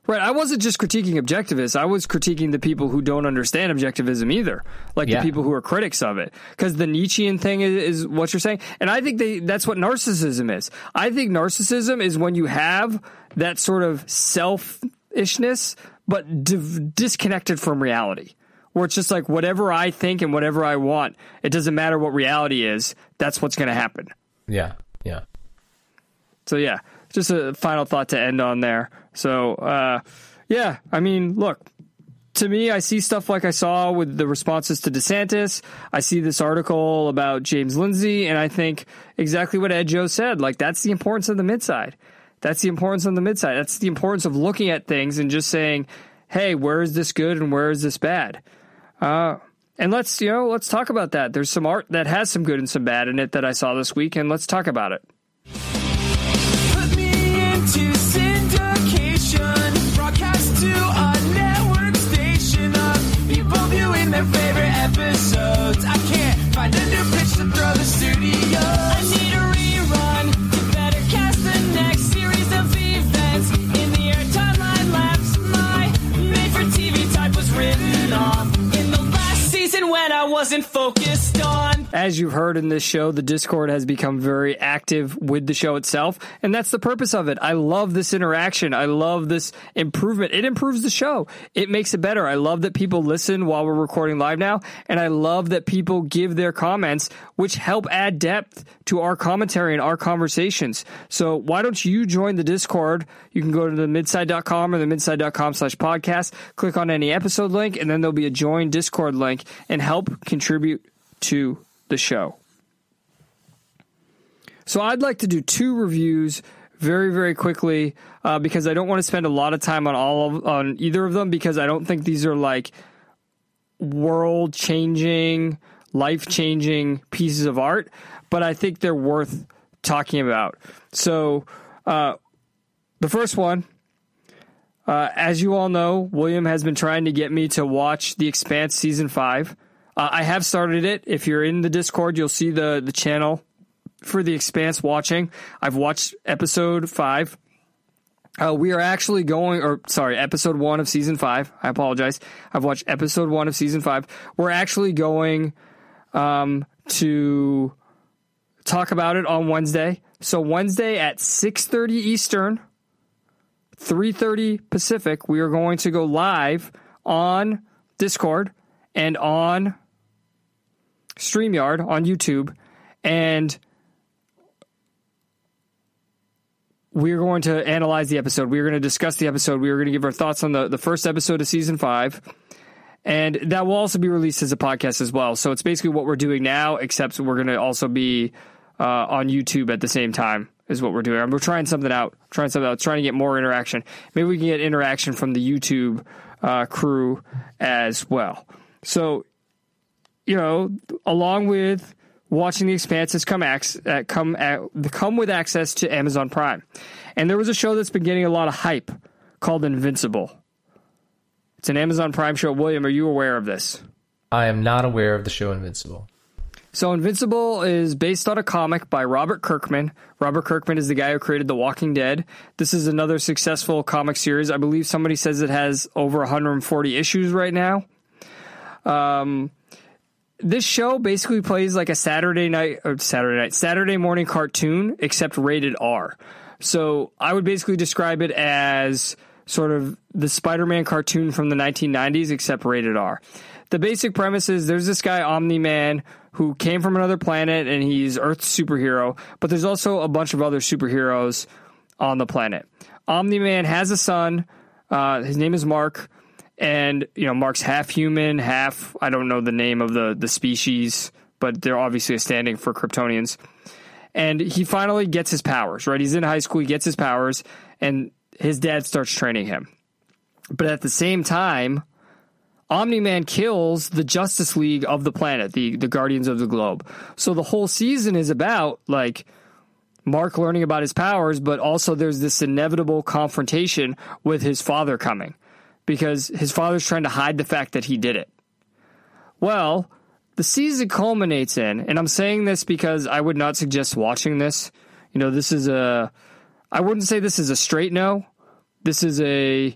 Right, I wasn't just critiquing objectivists. I was critiquing the people who don't understand objectivism either, like the people who are critics of it. Because the Nietzschean thing is what you're saying. And I think that's what narcissism is. I think narcissism is when you have that sort of selfishness, but disconnected from reality. Where it's just like whatever I think and whatever I want, it doesn't matter what reality is, that's what's going to happen. Yeah. So, yeah, just a final thought to end on there. So, I mean, look, to me, I see stuff like I saw with the responses to DeSantis. I see this article about James Lindsay, and I think exactly what Ed Joe said. Like, that's the importance of the midside. That's the importance of the midside. That's the importance of looking at things and just saying, hey, where is this good and where is this bad? And let's talk about that. There's some art that has some good and some bad in it that I saw this week, and let's talk about it. Put me into syndication, broadcast to a network station of people viewing their favorite episodes. I can't find a new pitch to throw the studio. I need a rerun to better cast the next series of events. In the air timeline lapse, my made-for-TV type was written off in the last season when I wasn't focused on. As you've heard in this show, the Discord has become very active with the show itself, and that's the purpose of it. I love this interaction. I love this improvement. It improves the show. It makes it better. I love that people listen while we're recording live now, and I love that people give their comments, which help add depth to our commentary and our conversations. So why don't you join the Discord? You can go to themidside.com or themidside.com/podcast, click on any episode link, and then there'll be a join Discord link, and help contribute to the show. So I'd like to do 2 reviews very, very quickly because I don't want to spend a lot of time on either of them, because I don't think these are like world-changing, life-changing pieces of art, but I think they're worth talking about. So the first one, as you all know, William has been trying to get me to watch The Expanse Season 5. I have started it. If you're in the Discord, you'll see the channel for The Expanse watching. I've watched episode 5. We are actually episode 1 of season 5. I apologize. I've watched episode 1 of season 5. We're actually going to talk about it on Wednesday. So Wednesday at 6:30 Eastern, 3:30 Pacific, we are going to go live on Discord and on StreamYard on YouTube, and we're going to analyze the episode. We're going to discuss the episode. We're going to give our thoughts on the first episode of season 5, and that will also be released as a podcast as well. So it's basically what we're doing now, except we're going to also be on YouTube at the same time is what we're doing. And we're trying something out, trying to get more interaction. Maybe we can get interaction from the YouTube crew as well. So, along with watching The Expanse has come with access to Amazon Prime. And there was a show that's been getting a lot of hype called Invincible. It's an Amazon Prime show. William, are you aware of this? I am not aware of the show Invincible. So Invincible is based on a comic by Robert Kirkman. Robert Kirkman is the guy who created The Walking Dead. This is another successful comic series. I believe somebody says it has over 140 issues right now. This show basically plays like a Saturday morning cartoon, except rated R. So I would basically describe it as sort of the Spider-Man cartoon from the 1990s, except rated R. The basic premise is there's this guy, Omni-Man, who came from another planet, and he's Earth's superhero, but there's also a bunch of other superheroes on the planet. Omni-Man has a son. His name is Mark. And, Mark's half human, half, I don't know the name of the species, but they're obviously standing for Kryptonians. And he finally gets his powers, right? He's in high school, he gets his powers, and his dad starts training him. But at the same time, Omni-Man kills the Justice League of the planet, the Guardians of the Globe. So the whole season is about, Mark learning about his powers, but also there's this inevitable confrontation with his father coming, because his father's trying to hide the fact that he did it. Well, the season culminates in, and I'm saying this because I would not suggest watching this. I wouldn't say this is a straight no. This is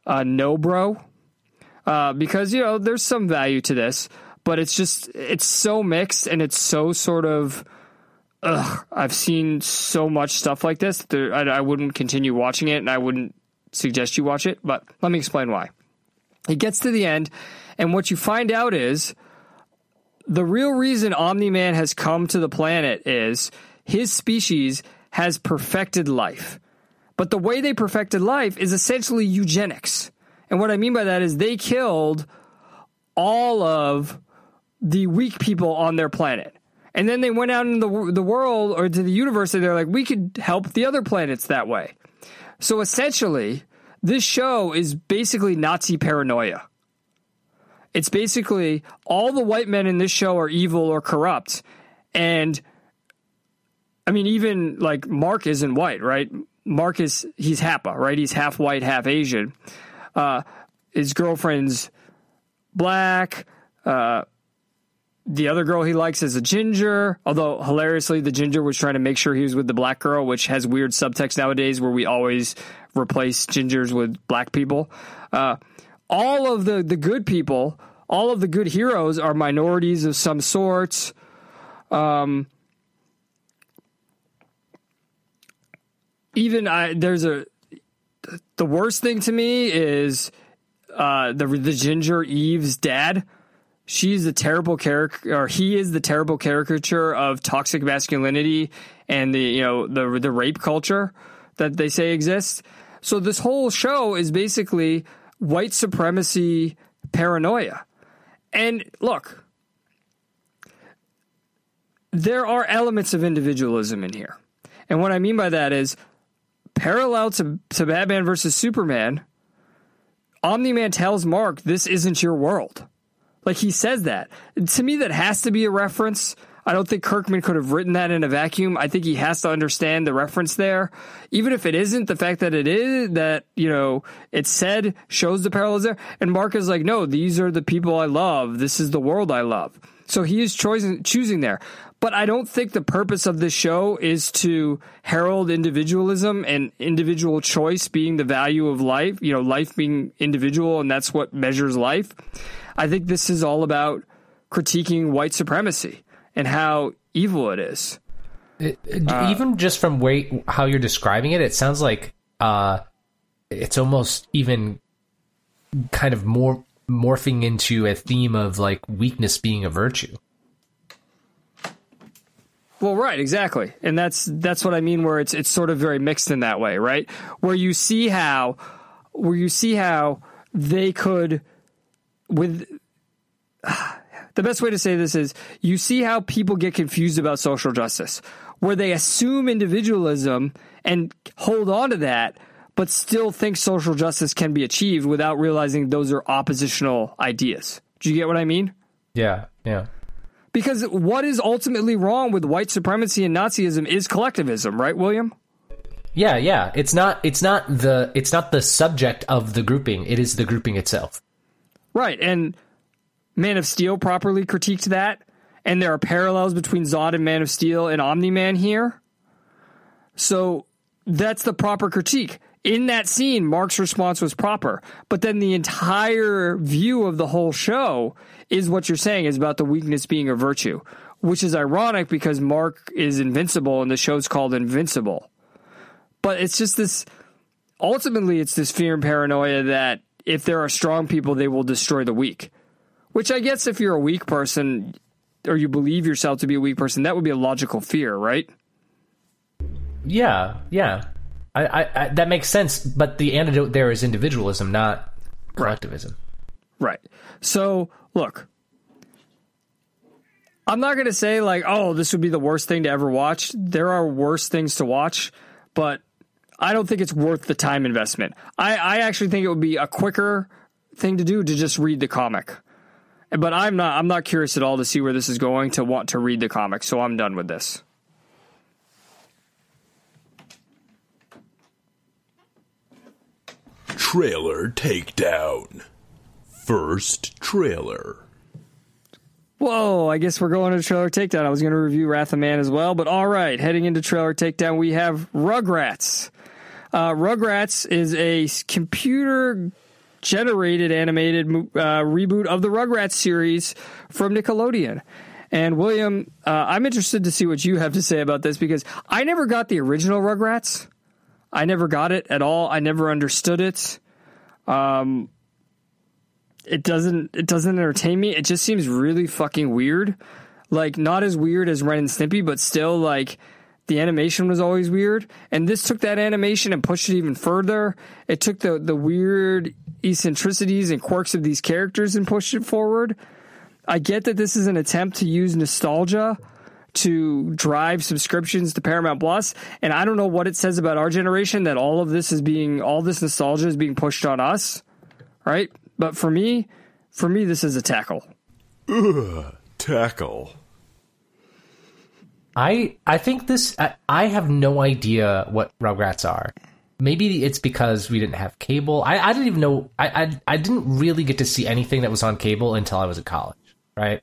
no bro, because, you know, there's some value to this, but it's so mixed and it's so sort of, I've seen so much stuff like this. I wouldn't continue watching it, and I wouldn't suggest you watch it, but let me explain why. It gets to the end, and what you find out is the real reason Omni-Man has come to the planet is his species has perfected life. But the way they perfected life is essentially eugenics. And what I mean by that is they killed all of the weak people on their planet. And then they went out into the world or to the universe, and they're like, we could help the other planets that way. So essentially, this show is basically Nazi paranoia. It's basically all the white men in this show are evil or corrupt. And I mean, even like Mark isn't white, right? Mark he's Hapa, right? He's half white, half Asian. His girlfriend's black. The other girl he likes is a ginger, although hilariously the ginger was trying to make sure he was with the black girl, which has weird subtext nowadays where we always replace gingers with black people. All of the good people, all of the good heroes are minorities of some sorts. The worst thing to me is the ginger Eve's dad. She's a terrible character, or he is the terrible caricature of toxic masculinity and the rape culture that they say exists. So this whole show is basically white supremacy paranoia. And look, there are elements of individualism in here. And what I mean by that is parallel to Batman versus Superman, Omni-Man tells Mark, this isn't your world. Like, he says that. To me, that has to be a reference. I don't think Kirkman could have written that in a vacuum. I think he has to understand the reference there. Even if it isn't, the fact that it is, that, you know, it's said, shows the parallels there. And Mark is like, no, these are the people I love. This is the world I love. So he is choosing there. But I don't think the purpose of this show is to herald individualism and individual choice being the value of life, you know, life being individual, and that's what measures life. I think this is all about critiquing white supremacy and how evil it is. Even just from how you're describing it, it sounds like it's almost even kind of more morphing into a theme of like weakness being a virtue. Well, right, exactly. And that's what I mean, where it's sort of very mixed in that way, right? Where you see how they could, with the best way to say this is, you see how people get confused about social justice, where they assume individualism and hold on to that, but still think social justice can be achieved without realizing those are oppositional ideas. Do you get what I mean? Yeah, yeah. Because what is ultimately wrong with white supremacy and Nazism is collectivism, right, William? Yeah, yeah. It's not the subject of the grouping. It is the grouping itself. Right, and Man of Steel properly critiqued that, and there are parallels between Zod and Man of Steel and Omni-Man here. So that's the proper critique. In that scene, Mark's response was proper, but then the entire view of the whole show is what you're saying is about the weakness being a virtue, which is ironic because Mark is invincible and the show's called Invincible. But it's just this, ultimately it's this fear and paranoia that if there are strong people, they will destroy the weak. Which I guess if you're a weak person, or you believe yourself to be a weak person, that would be a logical fear, right? Yeah, yeah. I that makes sense, but the antidote there is individualism, not collectivism. Right. So, look, I'm not going to say like, oh, this would be the worst thing to ever watch. There are worse things to watch, but I don't think it's worth the time investment. I actually think it would be a quicker thing to do to just read the comic. But I'm not curious at all to see where this is going to want to read the comic, so I'm done with this. Trailer Takedown. First trailer. Whoa, I guess we're going to Trailer Takedown. I was going to review Wrath of Man as well, but all right, heading into Trailer Takedown, we have Rugrats. Rugrats is a computer generated animated reboot of the Rugrats series from Nickelodeon. And William, I'm interested to see what you have to say about this, because I never got the original Rugrats. I never got it at all. I never understood it. It doesn't entertain me. It just seems really fucking weird. Like, not as weird as Ren and Stimpy, but still, like, the animation was always weird. And this took that animation and pushed it even further. It took the weird eccentricities and quirks of these characters and pushed it forward. I get that this is an attempt to use nostalgia to drive subscriptions to Paramount Plus, and I don't know what it says about our generation that all this nostalgia is being pushed on us, right? But for me, this is a tackle. Ugh, tackle. I think this. I have no idea what Rugrats are. Maybe it's because we didn't have cable. I didn't even know. I didn't really get to see anything that was on cable until I was at college, right?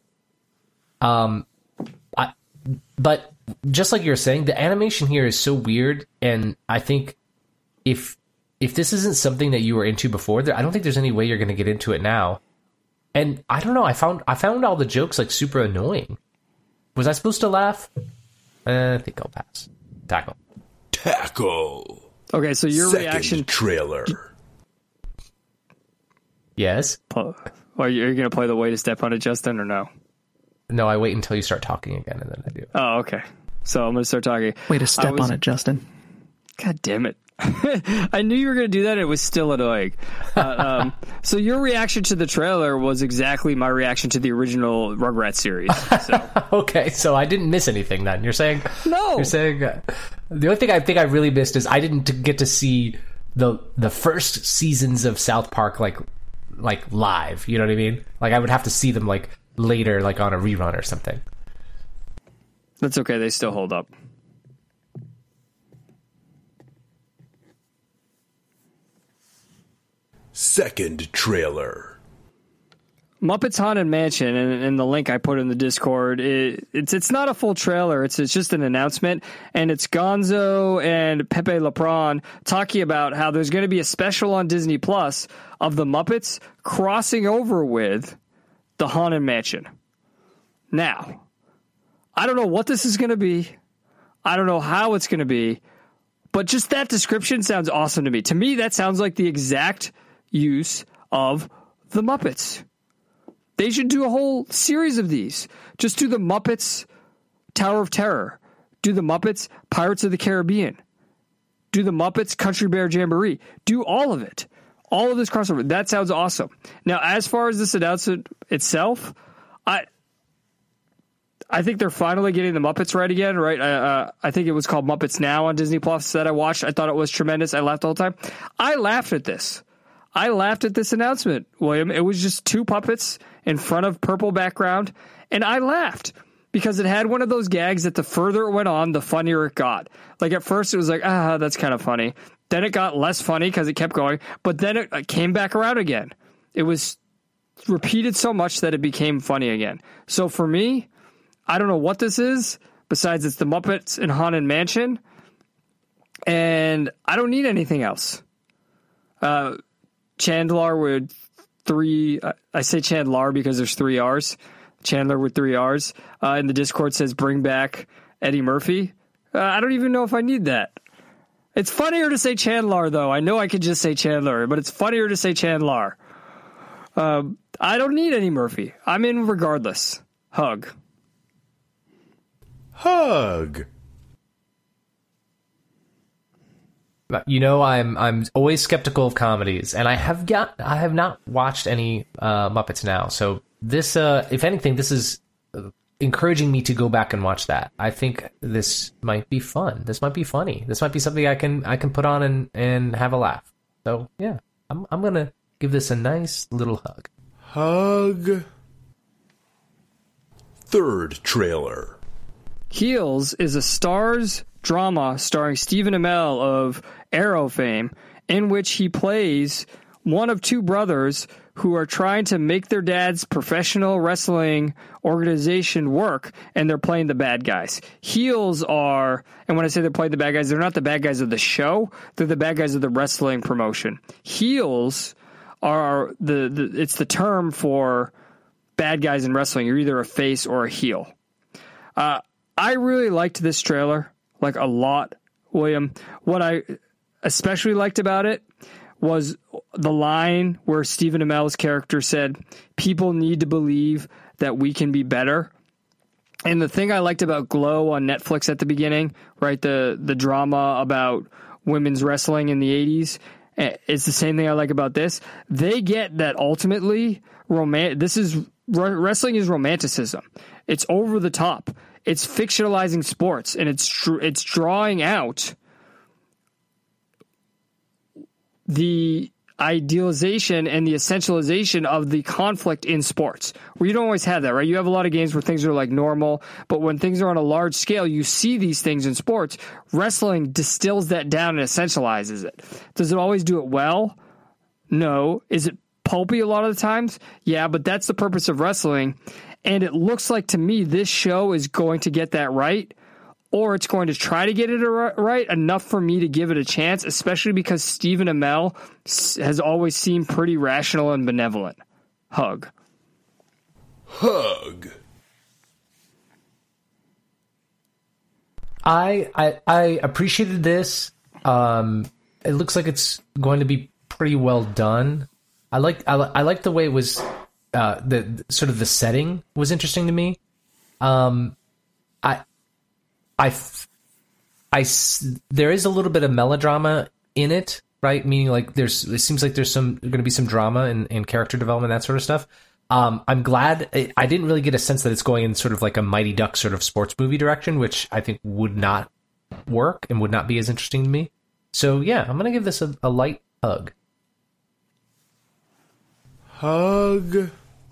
But just like you're saying, the animation here is so weird, and I think if this isn't something that you were into before, I don't think there's any way you're going to get into it now. And I don't know. I found all the jokes like super annoying. Was I supposed to laugh? I think I'll pass. Tackle. Okay, so your Second reaction trailer. Yes. Are you going to play the way to step on it, Justin, or no? No, I wait until you start talking again, and then I do. Oh, okay. So I'm going to start talking. Way to step on it, Justin. God damn it. I knew you were going to do that. It was still annoying. So your reaction to the trailer was exactly my reaction to the original Rugrats series. So. Okay, so I didn't miss anything then. You're saying... No. You're saying... the only thing I think I really missed is I didn't get to see the first seasons of South Park like live. You know what I mean? Like, I would have to see them like later, like on a rerun or something. That's okay. They still hold up. Second trailer. Muppets Haunted Mansion, and the link I put in the Discord, it's not a full trailer. It's just an announcement, and it's Gonzo and Pepe Le Pew talking about how there's going to be a special on Disney Plus of the Muppets crossing over with the Haunted Mansion. Now, I don't know what this is going to be. I don't know how it's going to be, but just that description sounds awesome to me. To me, that sounds like the exact use of the Muppets. They should do a whole series of these. Just do the Muppets Tower of Terror. Do the Muppets Pirates of the Caribbean. Do the Muppets Country Bear Jamboree. Do all of it. All of this crossover. That sounds awesome. Now, as far as this announcement itself, I think they're finally getting the Muppets right again, right? I think it was called Muppets Now on Disney Plus that I watched. I thought it was tremendous. I laughed all the time. I laughed at this. I laughed at this announcement, William. It was just two puppets in front of purple background, and I laughed because it had one of those gags that the further it went on, the funnier it got. Like, at first it was like, that's kind of funny. Then it got less funny because it kept going, but then it came back around again. It was repeated so much that it became funny again. So for me, I don't know what this is, besides it's the Muppets in Haunted Mansion, and I don't need anything else. Chandler with I say Chandler because there's 3 R's. Chandler with 3 R's. In the Discord says bring back Eddie Murphy. I don't even know if I need that. It's funnier to say Chandler, though. I know I could just say Chandler, but it's funnier to say Chandler. I don't need Eddie Murphy. I'm in regardless. Hug. You know, I'm always skeptical of comedies, and I have not watched any Muppets Now. So this, if anything, this is encouraging me to go back and watch that. I think this might be fun. This might be funny. This might be something I can put on and have a laugh. So yeah, I'm gonna give this a nice little hug. Third trailer. Heels is a Starz drama starring Stephen Amell of Arrow fame, in which he plays one of 2 brothers who are trying to make their dad's professional wrestling organization work, and they're playing the bad guys. Heels are, and when I say they're playing the bad guys, they're not the bad guys of the show, they're the bad guys of the wrestling promotion. Heels are it's the term for bad guys in wrestling. You're either a face or a heel. I really liked this trailer, like a lot, William. What I especially liked about it was the line where Stephen Amell's character said, "People need to believe that we can be better." And the thing I liked about Glow on Netflix at the beginning, right, the drama about women's wrestling in the 80s, it's the same thing I like about this. They get that ultimately wrestling is romanticism. It's over the top. It's fictionalizing sports, and it's drawing out the idealization and the essentialization of the conflict in sports, where you don't always have that, right? You have a lot of games where things are like normal, but when things are on a large scale, you see these things in sports. Wrestling distills that down and essentializes it. Does it always do it well? No. Is it pulpy a lot of the times? Yeah, but that's the purpose of wrestling. And it looks like to me this show is going to get that right, or it's going to try to get it right enough for me to give it a chance, especially because Stephen Amell has always seemed pretty rational and benevolent. Hug. I appreciated this. It looks like it's going to be pretty well done. I like the way it was. The sort of the setting was interesting to me. There is a little bit of melodrama in it, right? Meaning like it seems like there's going to be some drama and character development, that sort of stuff. I'm glad. I didn't really get a sense that it's going in sort of like a Mighty Ducks sort of sports movie direction, which I think would not work and would not be as interesting to me. So yeah, I'm going to give this a light hug. Hug.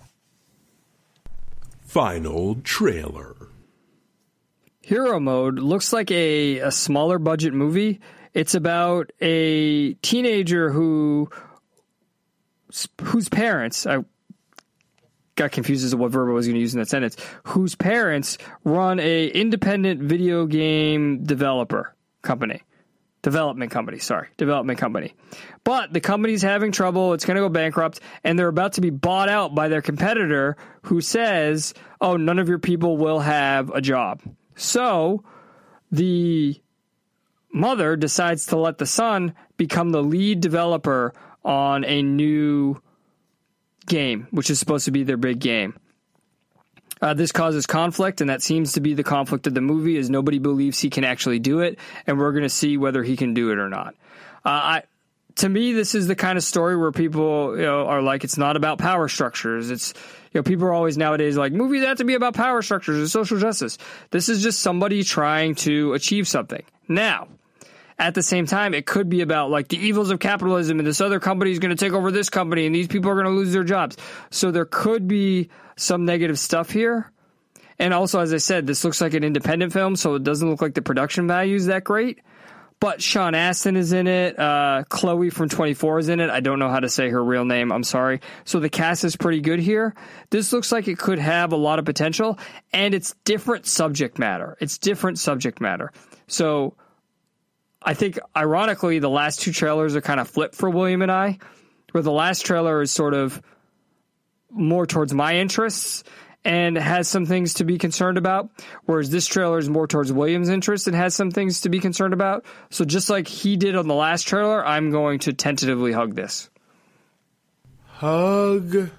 Final trailer. Hero Mode looks like a smaller budget movie. It's about a teenager whose parents, I got confused as to what verb I was going to use in that sentence, whose parents run a independent video game development company. But the company's having trouble. It's going to go bankrupt, and they're about to be bought out by their competitor who says, oh, none of your people will have a job. So the mother decides to let the son become the lead developer on a new game, which is supposed to be their big game. This causes conflict, and that seems to be the conflict of the movie, is nobody believes he can actually do it, and we're going to see whether he can do it or not. To me, this is the kind of story where people, are like, it's not about power structures. It's, people are always nowadays like, movies have to be about power structures and social justice. This is just somebody trying to achieve something. Now, at the same time, it could be about like the evils of capitalism, and this other company is going to take over this company, and these people are going to lose their jobs. So there could be some negative stuff here. And also, as I said, this looks like an independent film, so it doesn't look like the production value is that great. But Sean Astin is in it. Chloe from 24 is in it. I don't know how to say her real name. I'm sorry. So the cast is pretty good here. This looks like it could have a lot of potential, and it's different subject matter. So I think, ironically, the last two trailers are kind of flipped for William and I, where the last trailer is sort of more towards my interests and has some things to be concerned about, whereas this trailer is more towards William's interests and has some things to be concerned about. So just like he did on the last trailer, I'm going to tentatively hug this. Hug.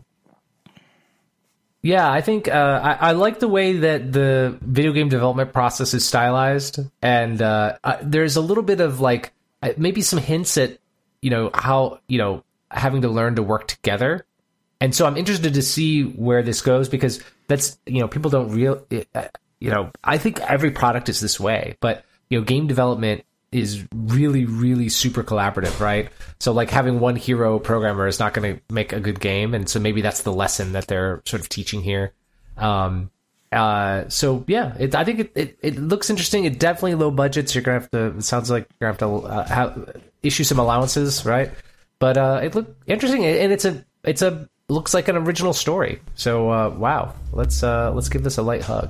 Yeah, I think I like the way that the video game development process is stylized, and there's a little bit of like maybe some hints at how having to learn to work together. And so I'm interested to see where this goes, because that's, people don't I think every product is this way, but, game development is really, really super collaborative, right? So like having one hero programmer is not going to make a good game. And so maybe that's the lesson that they're sort of teaching here. So yeah, I think it looks interesting. It definitely low budgets. You're going to have to, it sounds like you're going to have to issue some allowances, right? But it looked interesting, and it's a looks like an original story. So wow, let's give this a light hug.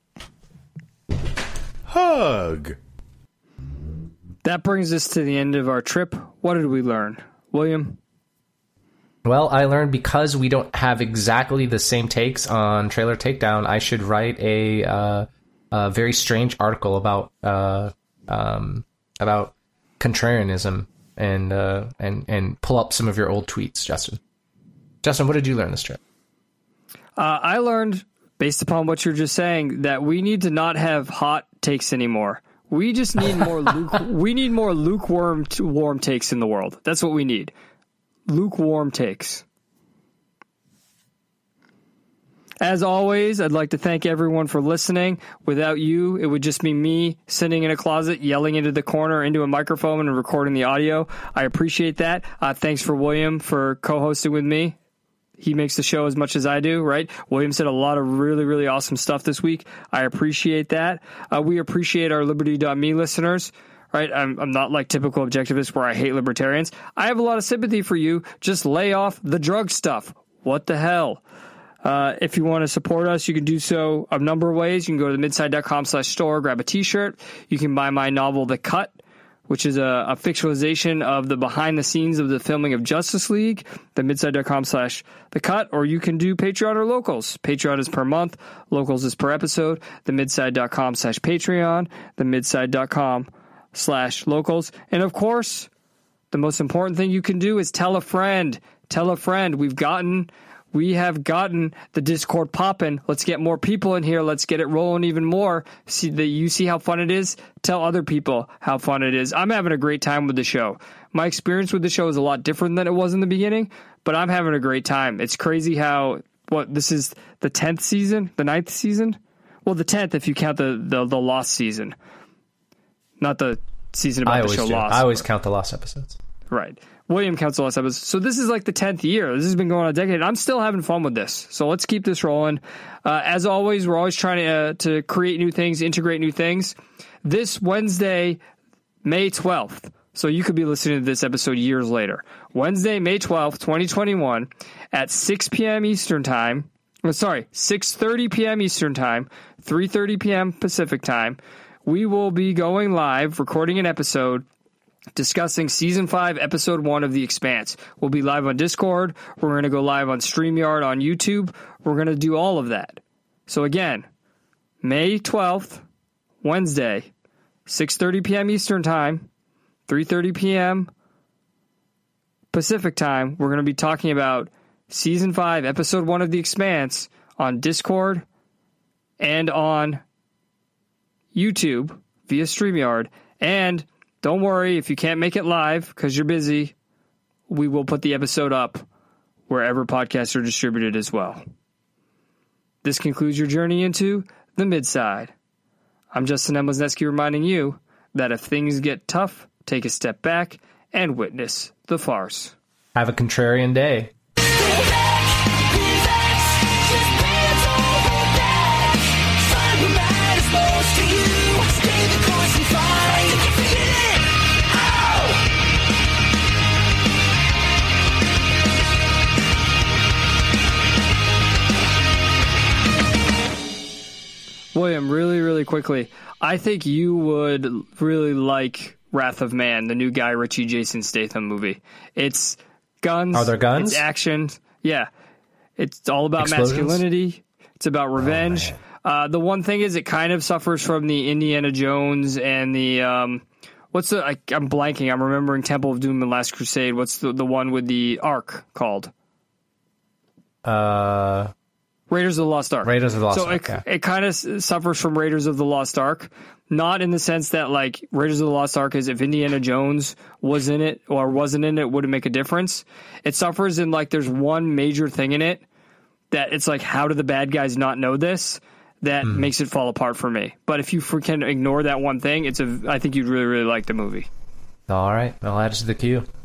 Hug. That brings us to the end of our trip. What did we learn, William? Well, I learned because we don't have exactly the same takes on Trailer Takedown, I should write a very strange article about contrarianism and pull up some of your old tweets, Justin. Justin, what did you learn this trip? I learned, based upon what you're just saying, that we need to not have hot takes anymore. We just need more lukewarm warm takes in the world. That's what we need. Lukewarm takes. As always, I'd like to thank everyone for listening. Without you, it would just be me sitting in a closet, yelling into the corner, into a microphone, and recording the audio. I appreciate that. Thanks for William for co-hosting with me. He makes the show as much as I do, right? William said a lot of really, really awesome stuff this week. I appreciate that. We appreciate our Liberty.me listeners, right? I'm not like typical objectivist where I hate libertarians. I have a lot of sympathy for you. Just lay off the drug stuff. What the hell? If you want to support us, you can do so a number of ways. You can go to themidside.com/store, grab a t-shirt. You can buy my novel, The Cut, which is a fictionalization of the behind the scenes of the filming of Justice League, themidside.com/The Cut, or you can do Patreon or Locals. Patreon is per month. Locals is per episode. themidside.com/Patreon, themidside.com/Locals. And of course, the most important thing you can do is tell a friend. Tell a friend. We have gotten the Discord popping. Let's get more people in here. Let's get it rolling even more. You see how fun it is? Tell other people how fun it is. I'm having a great time with the show. My experience with the show is a lot different than it was in the beginning, but I'm having a great time. It's crazy how, this is the 10th season? The 9th season? Well, the 10th if you count the Lost season. Not the season about the show Lost. I always count the Lost episodes. Right. William counts the last episode. So this is like the 10th year. This has been going on a decade. I'm still having fun with this. So let's keep this rolling. As always, we're always trying to create new things, integrate new things. This Wednesday, May 12th. So you could be listening to this episode years later. Wednesday, May 12th, 2021 at 6 p.m. Eastern Time. 6:30 p.m. Eastern Time, 3:30 p.m. Pacific Time. We will be going live, recording an episode discussing Season 5, Episode 1 of The Expanse. We'll be live on Discord. We're going to go live on StreamYard on YouTube. We're going to do all of that. So again, May 12th, Wednesday, 6:30 p.m. Eastern Time, 3:30 p.m. Pacific Time. We're going to be talking about Season 5, Episode 1 of The Expanse on Discord and on YouTube via StreamYard. And don't worry if you can't make it live because you're busy. We will put the episode up wherever podcasts are distributed as well. This concludes your journey into the Midside. I'm Justin M. Wisniewski reminding you that if things get tough, take a step back and witness the farce. Have a contrarian day. William, really, really quickly, I think you would really like Wrath of Man, the new Guy Ritchie, Jason Statham movie. It's guns. Are there guns? It's action. Yeah. It's all about Explosions? Masculinity. It's about revenge. The one thing is it kind of suffers from the Indiana Jones and the, I'm blanking. I'm remembering Temple of Doom and Last Crusade. What's the one with the Ark called? Raiders of the Lost Ark. Raiders of the Lost Ark. Yeah. It kind of suffers from Raiders of the Lost Ark, not in the sense that like Raiders of the Lost Ark is if Indiana Jones was in it or wasn't in it, would it make a difference? It suffers in like there's one major thing in it that it's like how do the bad guys not know this? That makes it fall apart for me. But if you can ignore that one thing, I think you'd really, really like the movie. All right, I'll add it to the queue.